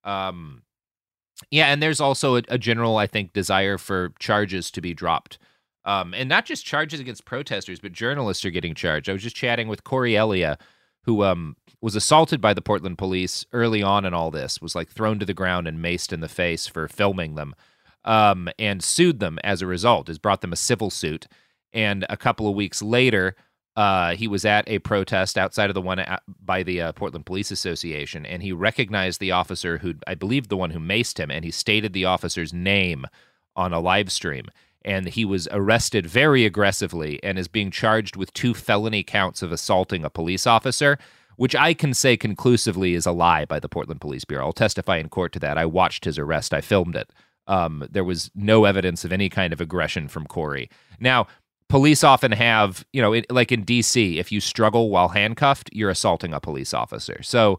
Yeah, and there's also a general, I think, desire for charges to be dropped. And not just charges against protesters, but journalists are getting charged. I was just chatting with Corey Elia, who was assaulted by the Portland police early on in all this, was like thrown to the ground and maced in the face for filming them, and sued them as a result, has brought them a civil suit. And a couple of weeks later, he was at a protest outside of the one by the Portland Police Association, and he recognized the officer who, I believe, the one who maced him, and he stated the officer's name on a live stream. And he was arrested very aggressively and is being charged with 2 felony counts of assaulting a police officer, which I can say conclusively is a lie by the Portland Police Bureau. I'll testify in court to that. I watched his arrest. I filmed it. There was no evidence of any kind of aggression from Corey. Now, police often have, like in D.C., if you struggle while handcuffed, you're assaulting a police officer. So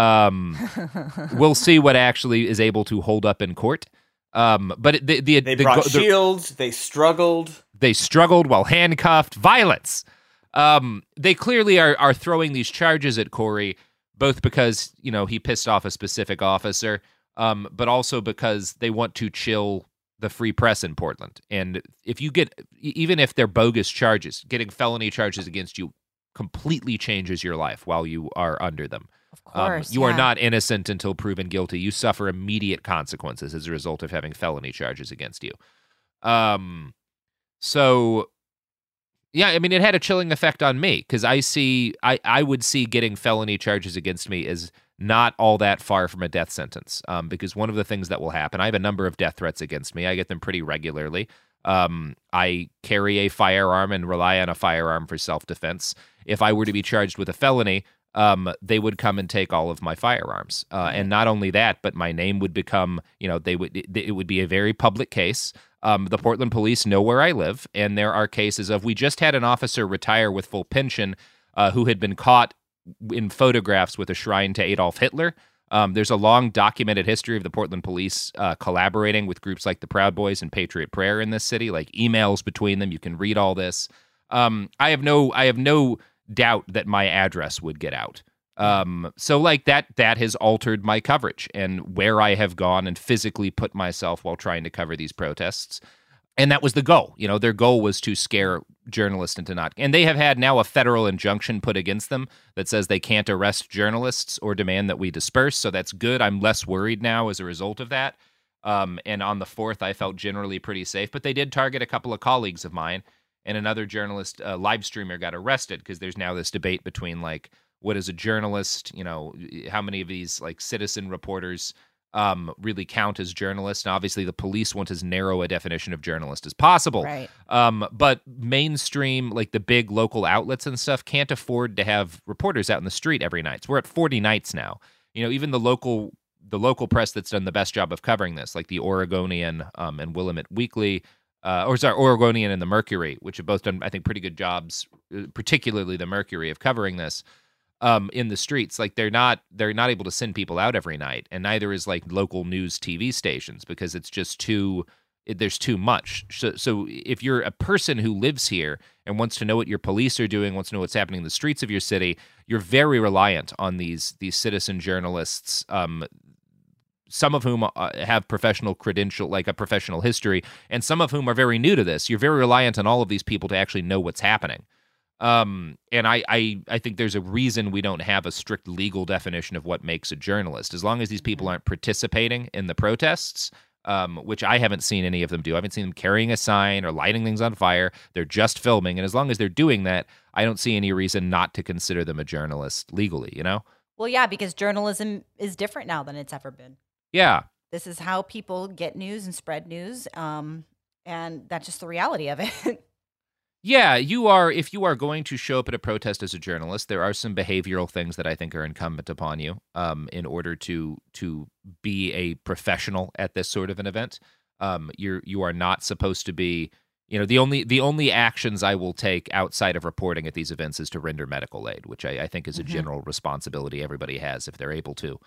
we'll see what actually is able to hold up in court. But they brought shields. They struggled. They struggled while handcuffed. Violence. They clearly are throwing these charges at Corey, both because he pissed off a specific officer, but also because they want to chill the free press in Portland. And if you get, even if they're bogus charges, getting felony charges against you completely changes your life while you are under them. Of course, you are not innocent until proven guilty. You suffer immediate consequences as a result of having felony charges against you. So, yeah, I mean, it had a chilling effect on me because I would see getting felony charges against me as not all that far from a death sentence. Because one of the things that will happen, I have a number of death threats against me. I get them pretty regularly. I carry a firearm and rely on a firearm for self-defense. If I were to be charged with a felony, they would come and take all of my firearms. And not only that, but my name would become, it would be a very public case. The Portland police know where I live, and there are cases of, we just had an officer retire with full pension who had been caught in photographs with a shrine to Adolf Hitler. There's a long documented history of the Portland police collaborating with groups like the Proud Boys and Patriot Prayer in this city, like emails between them. You can read all this. I have no doubt that my address would get out. So like that has altered my coverage and where I have gone and physically put myself while trying to cover these protests. And that was the goal. Their goal was to scare journalists into not. And they have had now a federal injunction put against them that says they can't arrest journalists or demand that we disperse. So that's good. I'm less worried now as a result of that. And on the 4th, I felt generally pretty safe. But they did target a couple of colleagues of mine. And another journalist, live streamer, got arrested because there's now this debate between, like, what is a journalist? How many of these, like, citizen reporters really count as journalists? And obviously the police want as narrow a definition of journalist as possible. Right. But mainstream, like the big local outlets and stuff, can't afford to have reporters out in the street every night. So we're at 40 nights now. Even the local press that's done the best job of covering this, like the Oregonian and Willamette Weekly, Oregonian and the Mercury, which have both done, I think, pretty good jobs, particularly the Mercury, of covering this. In the streets, like they're not able to send people out every night, and neither is like local news TV stations because it's just there's too much. So if you're a person who lives here and wants to know what your police are doing, wants to know what's happening in the streets of your city, you're very reliant on these citizen journalists. Some of whom have professional credential, like a professional history, and some of whom are very new to this. You're very reliant on all of these people to actually know what's happening. And I think there's a reason we don't have a strict legal definition of what makes a journalist. As long as these people aren't participating in the protests, which I haven't seen any of them do. I haven't seen them carrying a sign or lighting things on fire. They're just filming. And as long as they're doing that, I don't see any reason not to consider them a journalist legally, Well, yeah, because journalism is different now than it's ever been. Yeah. This is how people get news and spread news. And that's just the reality of it. Yeah, if you are going to show up at a protest as a journalist, there are some behavioral things that I think are incumbent upon you in order to be a professional at this sort of an event. You are not supposed to be, the only actions I will take outside of reporting at these events is to render medical aid, which I think is a general responsibility everybody has if they're able to.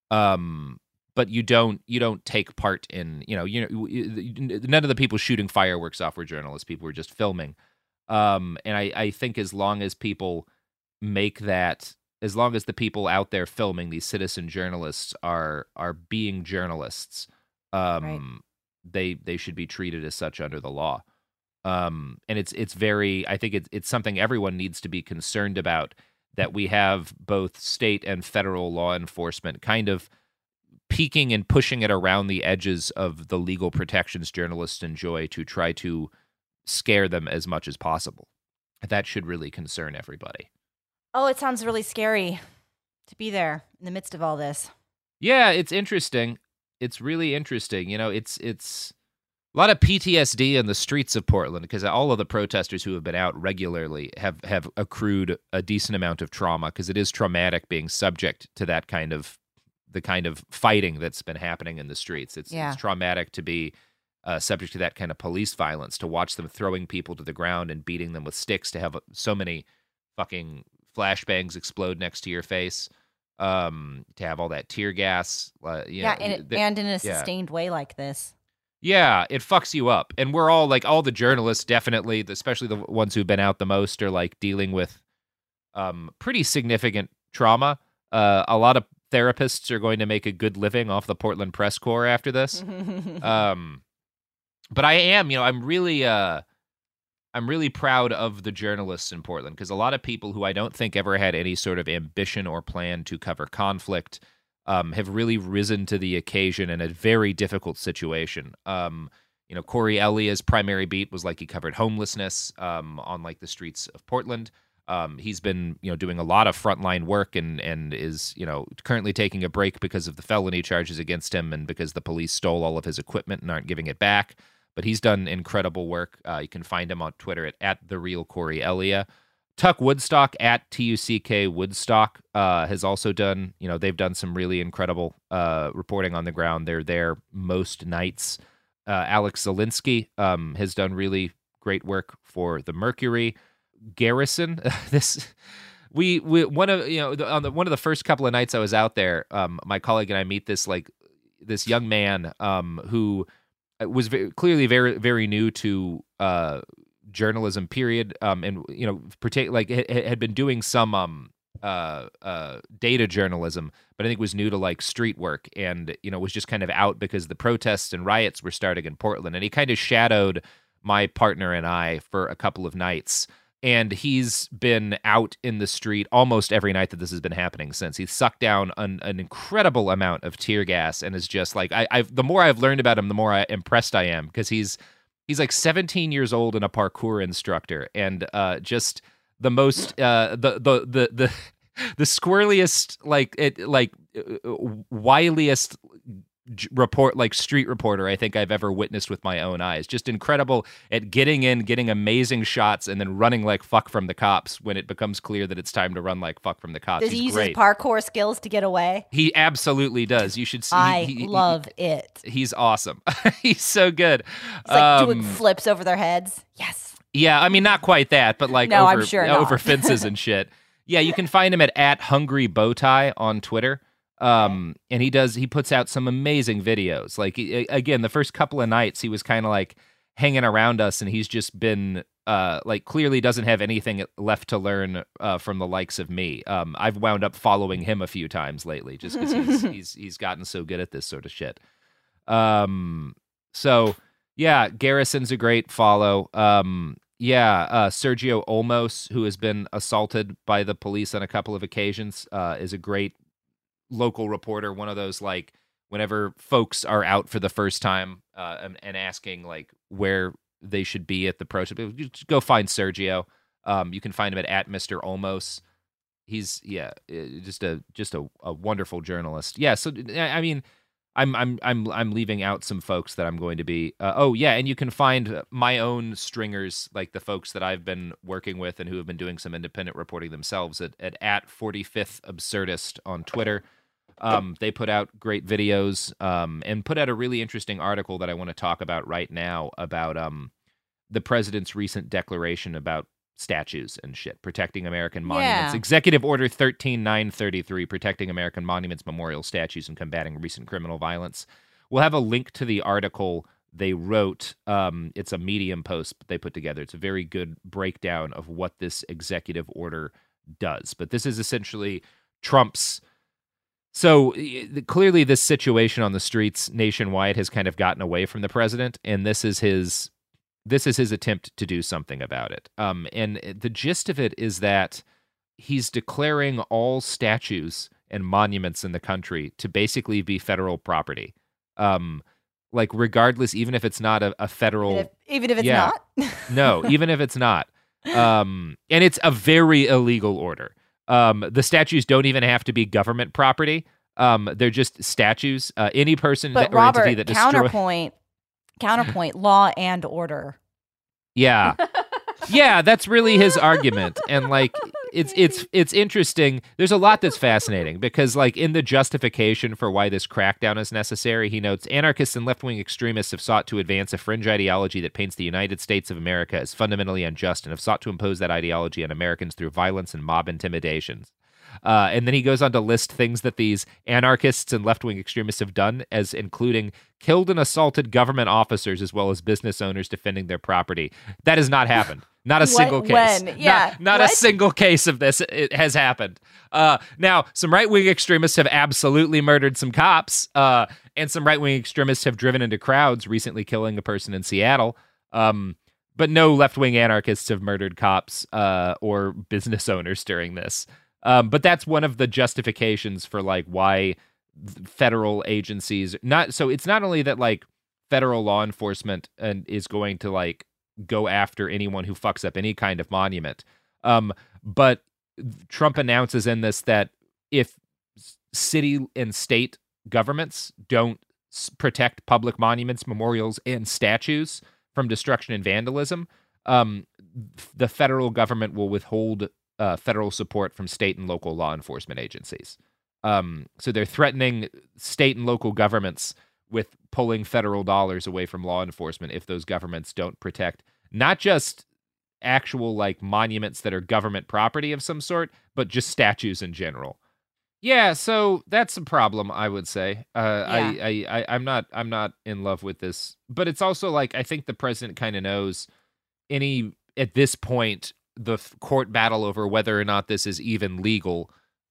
But you don't take part in, none of the people shooting fireworks off were journalists. People were just filming. And I think as long as people make that, as long as the people out there filming, these citizen journalists are being journalists, right, they should be treated as such under the law. And it's very, I think it's something everyone needs to be concerned about, that we have both state and federal law enforcement kind of peeking and pushing it around the edges of the legal protections journalists enjoy to try to scare them as much as possible. That should really concern everybody. Oh, it sounds really scary to be there in the midst of all this. Yeah, it's interesting. It's really interesting. It's a lot of PTSD in the streets of Portland because all of the protesters who have been out regularly have accrued a decent amount of trauma, because it is traumatic being subject to the kind of fighting that's been happening in the streets. It's traumatic to be subject to that kind of police violence, to watch them throwing people to the ground and beating them with sticks, to have so many fucking flashbangs explode next to your face, to have all that tear gas. And in a sustained way like this. Yeah, it fucks you up. And we're all, like, all the journalists definitely, especially the ones who've been out the most, are, like, dealing with pretty significant trauma. A lot of therapists are going to make a good living off the Portland Press Corps after this. But I am, I'm really proud of the journalists in Portland, because a lot of people who I don't think ever had any sort of ambition or plan to cover conflict have really risen to the occasion in a very difficult situation. Corey Elliott's primary beat was he covered homelessness on the streets of Portland. He's been, doing a lot of frontline work and is, currently taking a break because of the felony charges against him and because the police stole all of his equipment and aren't giving it back. But he's done incredible work. You can find him on Twitter at the real Corey Elliott. Tuck Woodstock at TUCK Woodstock has also done, they've done some really incredible reporting on the ground. They're there most nights. Alex Zelinsky has done really great work for the Mercury. Garrison, one of the first couple of nights I was out there, my colleague and I meet this young man who was clearly very, very new to journalism, period, and had been doing some data journalism, but I think was new to street work, and was just kind of out because the protests and riots were starting in Portland, and he kind of shadowed my partner and I for a couple of nights. And he's been out in the street almost every night that this has been happening since. He's sucked down an incredible amount of tear gas, and is just the more I've learned about him, the more impressed I am, because he's 17 years old and a parkour instructor, and just the most the squirreliest wiliest street reporter I think I've ever witnessed with my own eyes. Just incredible at getting amazing shots and then running like fuck from the cops when it becomes clear that it's time to run like fuck from the cops. Does he use his parkour skills to get away? He absolutely does. You should see. I love it. He's awesome. He's so good. It's doing flips over their heads. Yes. Yeah, I mean, not quite that, but no, I'm sure over fences and shit. Yeah, you can find him at Hungry Bowtie on Twitter. And he puts out some amazing videos. Again, the first couple of nights he was kind of hanging around us, and he's just been clearly doesn't have anything left to learn from the likes of me. I've wound up following him a few times lately just because he's gotten so good at this sort of shit. So yeah, Garrison's a great follow. Sergio Olmos, who has been assaulted by the police on a couple of occasions, is a great local reporter, one of those whenever folks are out for the first time and asking where they should be at the protest, you just go find Sergio. You can find him at Mr. Olmos. He's just a wonderful journalist. Yeah, so I mean, I'm leaving out some folks that I'm going to be. And you can find my own stringers, the folks that I've been working with and who have been doing some independent reporting themselves at 45th Absurdist on Twitter. They put out great videos and put out a really interesting article that I want to talk about right now about the president's recent declaration about statues and shit, protecting American monuments. Executive Order 13933, protecting American monuments, memorials, statues, and combating recent criminal violence. We'll have a link to the article they wrote. It's a Medium post they put together. It's a very good breakdown of what this executive order does. But this is essentially Trump's. So clearly this situation on the streets nationwide has kind of gotten away from the president, and this is his attempt to do something about it. And the gist of it is that he's declaring all statues and monuments in the country to basically be federal property. Regardless, even if it's not a federal... Even if it's not? No, even if it's not. And it's a very illegal order. The statues don't even have to be government property. They're just statues. Any person or entity that counterpoint, law and order. Yeah. Yeah, that's really his argument. And it's interesting. There's a lot that's fascinating because in the justification for why this crackdown is necessary, he notes anarchists and left-wing extremists have sought to advance a fringe ideology that paints the United States of America as fundamentally unjust and have sought to impose that ideology on Americans through violence and mob intimidations. And then he goes on to list things that these anarchists and left-wing extremists have done, as including killed and assaulted government officers as well as business owners defending their property. That has not happened. Not a single case. When? Yeah. Not a single case of this has happened. Now, some right-wing extremists have absolutely murdered some cops, and some right-wing extremists have driven into crowds, recently killing a person in Seattle. But no left-wing anarchists have murdered cops or business owners during this. But that's one of the justifications for like why federal agencies it's not only that like federal law enforcement is going to like go after anyone who fucks up any kind of monument. But Trump announces in this that if city and state governments don't protect public monuments, memorials, and statues from destruction and vandalism, the federal government will withhold federal support from state and local law enforcement agencies. So they're threatening state and local governments with pulling federal dollars away from law enforcement if those governments don't protect not just actual like monuments that are government property of some sort, but just statues in general. Yeah, so that's a problem, I would say. I'm not in love with this, but it's also like I think the president kind of knows at this point the court battle over whether or not this is even legal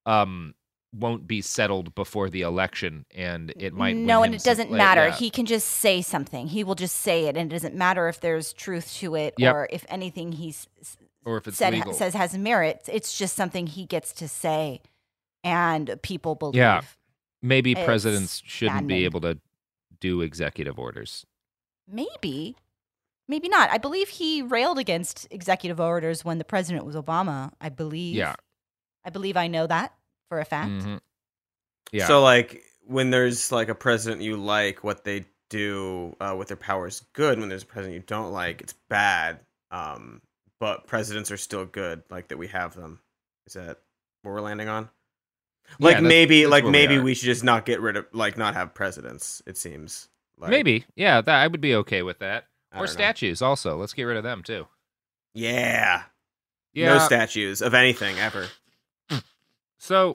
won't be settled before the election, and it might and it doesn't matter. He can just say something. He will just say it, and it doesn't matter if there's truth to it or if anything or if it's legal. Says has merit. It's just something he gets to say, and people believe. Yeah, maybe presidents shouldn't be able to do executive orders. Maybe not. I believe he railed against executive orders when the president was Obama. I believe. Yeah, I know that for a fact. Mm-hmm. Yeah. So like when there's like a president you like, what they do with their power is good. When there's a president you don't like, it's bad. But presidents are still good, like that we have them. Is that what we're landing on? Like maybe we should just not get rid of not have presidents, it seems. Like, maybe. Yeah, I would be okay with that. Or statues also. Let's get rid of them too. Yeah. No statues of anything ever. So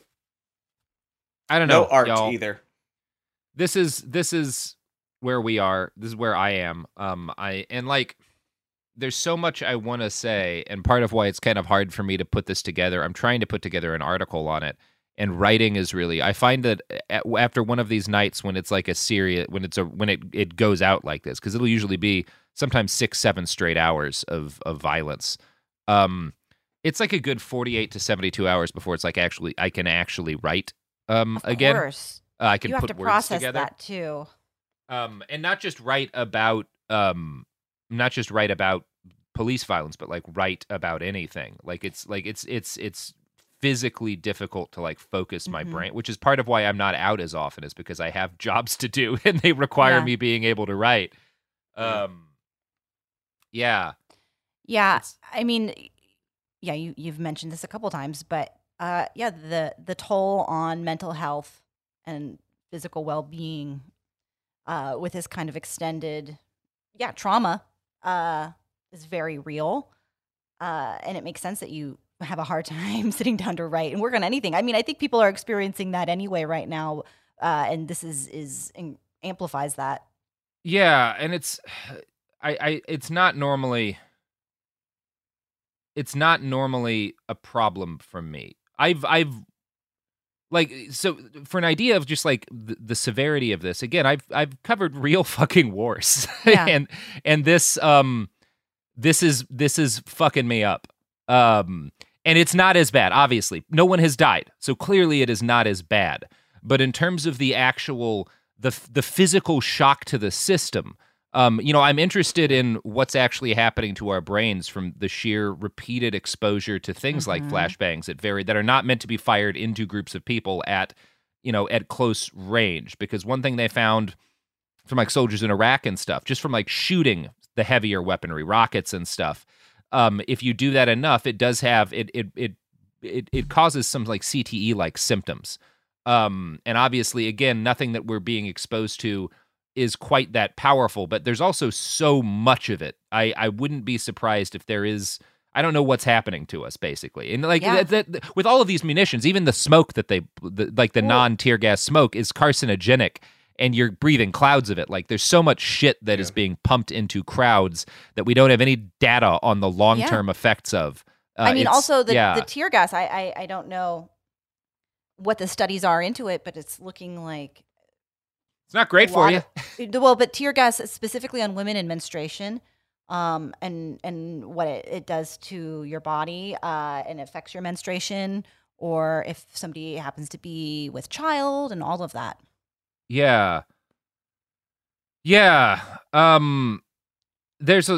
I don't know. No art y'all. Either. This is where we are. This is where I am. There's so much I want to say, and part of why it's kind of hard for me to put this together. I'm trying to put together an article on it, and writing is really. I find that after one of these nights when it's like when it goes out like this, because it'll usually be sometimes 6-7 straight hours of violence. It's like a good 48 to 72 hours before it's like I can actually write again. Of course. I can you have put to words process together. that too. And not just write about police violence, but like write about anything. Like it's physically difficult to like focus my brain, which is part of why I'm not out as often, is because I have jobs to do and they require me being able to write. Yeah. I mean, you've mentioned this a couple times, but the toll on mental health and physical well-being with this kind of extended trauma is very real, and it makes sense that you have a hard time sitting down to write and work on anything. I mean, I think people are experiencing that anyway right now, and this is amplifies that. Yeah, and it's not normally a problem for me. I've like, so for an idea of just like the severity of this, again, I've covered real fucking wars, and this is fucking me up. And it's not as bad. Obviously, no one has died, so clearly it is not as bad. But in terms of the actual the physical shock to the system. I'm interested in what's actually happening to our brains from the sheer repeated exposure to things like flashbangs that are not meant to be fired into groups of people at close range. Because one thing they found from like soldiers in Iraq and stuff, just from like shooting the heavier weaponry, rockets and stuff, if you do that enough, it does have it causes some like CTE like symptoms. And obviously, again, nothing that we're being exposed to is quite that powerful, but there's also so much of it. I wouldn't be surprised if there is. I don't know what's happening to us, basically. And like that, with all of these munitions, even the smoke that the non-tear gas smoke is carcinogenic. and you're breathing clouds of it. Like there's so much shit that is being pumped into crowds that we don't have any data on the long-term effects of. I mean, also the tear gas, I don't know what the studies are into it, but it's looking like it's not great for you. Well, but tear gas specifically on women in menstruation, and what it does to your body, and affects your menstruation, or if somebody happens to be with child and all of that. Yeah. There's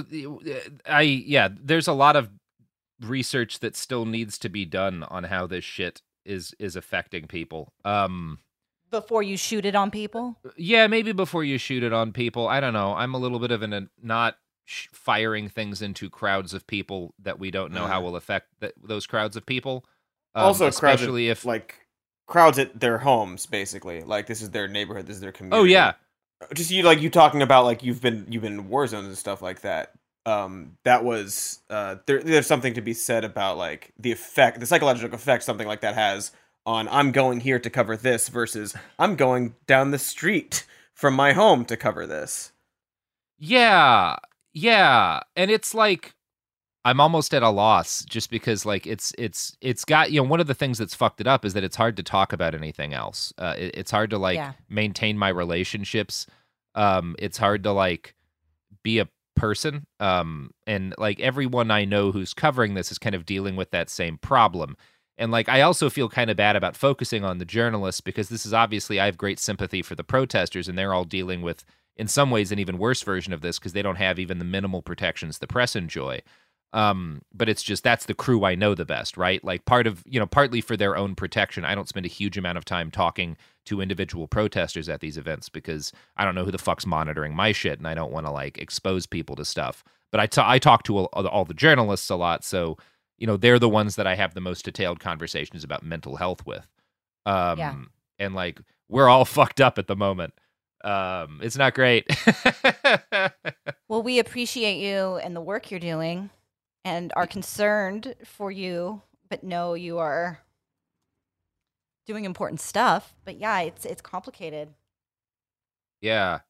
a lot of research that still needs to be done on how this shit is affecting people. Before you shoot it on people? Yeah, maybe before you shoot it on people. I don't know. I'm a little bit of not firing things into crowds of people that we don't know how will affect those crowds of people. Also, especially if crowds at their homes, basically. Like this is their neighborhood, this is their community. Oh yeah. Just you talking about like you've been in war zones and stuff like that. That was there's something to be said about like the psychological effect something like that has on I'm going here to cover this versus I'm going down the street from my home to cover this. Yeah. And it's like I'm almost at a loss just because like it's got, one of the things that's fucked it up is that it's hard to talk about anything else. It's hard to maintain my relationships. It's hard to like be a person. And like everyone I know who's covering this is kind of dealing with that same problem. And like I also feel kind of bad about focusing on the journalists because this is obviously I have great sympathy for the protesters and they're all dealing with in some ways an even worse version of this because they don't have even the minimal protections the press enjoy. But it's just that's the crew I know the best, right? Like partly for their own protection. I don't spend a huge amount of time talking to individual protesters at these events because I don't know who the fuck's monitoring my shit and I don't want to like expose people to stuff. But I talk to all the journalists a lot, so they're the ones that I have the most detailed conversations about mental health with. And like we're all fucked up at the moment. It's not great. Well, we appreciate you and the work you're doing and are concerned for you, but know you are doing important stuff. But yeah, it's complicated. Yeah.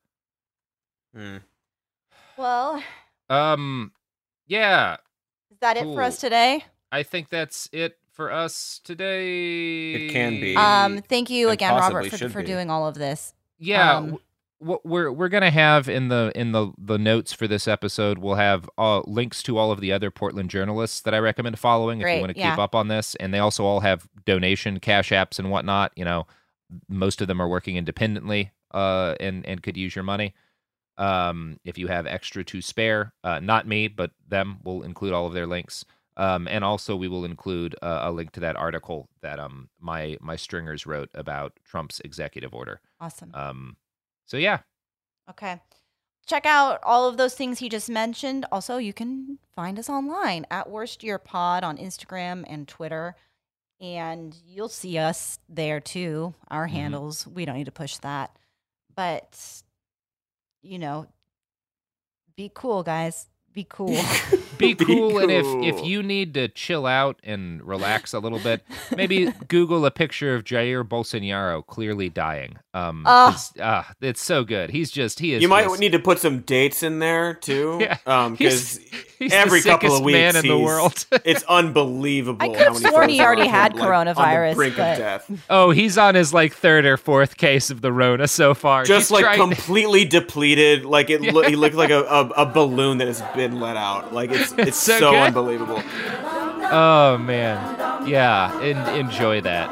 Well, yeah. Is that it for us today? I think that's it for us today. It can be. Thank you again, Robert, for doing all of this. Yeah. What we're gonna have in the notes for this episode, we'll have links to all of the other Portland journalists that I recommend following if you want to keep up on this, and they also all have donation cash apps and whatnot. Most of them are working independently and could use your money. If you have extra to spare, not me, but them, we'll include all of their links. And also we will include a link to that article that my stringers wrote about Trump's executive order. Awesome. So yeah. Okay. Check out all of those things he just mentioned. Also, you can find us online at Worst Year Pod on Instagram and Twitter. And you'll see us there too. Our handles. We don't need to push that. But be cool, guys. Be cool. Be cool. And if you need to chill out and relax a little bit, maybe Google a picture of Jair Bolsonaro clearly dying. It's so good. He is. You might need to put some dates in there too. Yeah. Because he's every the couple of weeks man in the world. It's unbelievable. I could have sworn he already had coronavirus. On the brink of death. Oh, he's on his like third or fourth case of the Rona so far. Just like completely depleted. Like he looked like a balloon that has been let out. Like it's so unbelievable. Oh man, yeah. Enjoy that.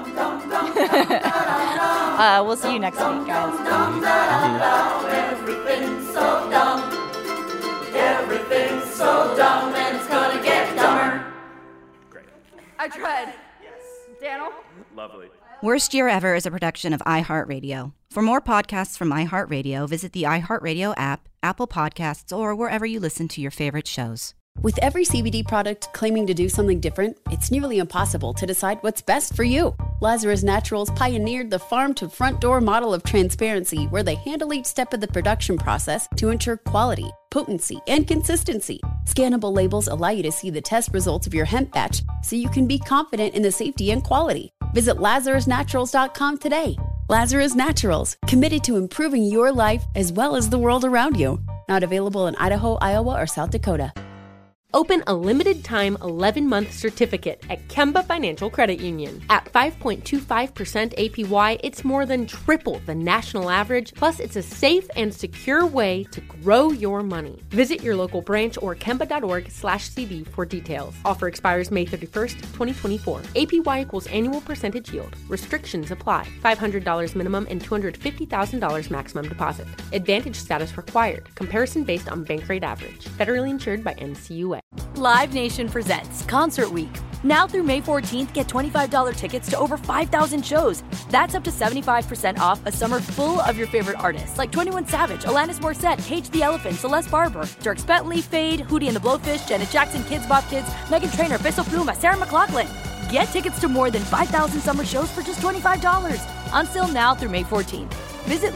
We'll see you next week, guys. Everything's so dumb. Everything's so dumb, and it's gonna get dumber. Great. I tried. Yes. Daniel? Lovely. Worst Year Ever is a production of iHeartRadio. For more podcasts from iHeartRadio, visit the iHeartRadio app, Apple Podcasts, or wherever you listen to your favorite shows. With every CBD product claiming to do something different, it's nearly impossible to decide what's best for you. Lazarus Naturals pioneered the farm-to-front-door model of transparency where they handle each step of the production process to ensure quality, potency, and consistency. Scannable labels allow you to see the test results of your hemp batch so you can be confident in the safety and quality. Visit LazarusNaturals.com today. Lazarus Naturals, committed to improving your life as well as the world around you. Not available in Idaho, Iowa, or South Dakota. Open a limited-time 11-month certificate at Kemba Financial Credit Union. At 5.25% APY, it's more than triple the national average, plus it's a safe and secure way to grow your money. Visit your local branch or kemba.org/cb for details. Offer expires May 31st, 2024. APY equals annual percentage yield. Restrictions apply. $500 minimum and $250,000 maximum deposit. Advantage status required. Comparison based on bank rate average. Federally insured by NCUA. Live Nation presents Concert Week. Now through May 14th, get $25 tickets to over 5,000 shows. That's up to 75% off a summer full of your favorite artists like 21 Savage, Alanis Morissette, Cage the Elephant, Celeste Barber, Dierks Bentley, Fade, Hootie and the Blowfish, Janet Jackson, Kidz Bop Kids, Meghan Trainor, Peso Pluma, Sarah McLachlan. Get tickets to more than 5,000 summer shows for just $25. Until now through May 14th. Visit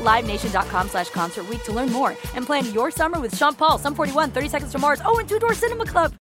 LiveNation.com/Concert Week to learn more and plan your summer with Sean Paul, Sum 41, 30 Seconds to Mars, and Two Door Cinema Club.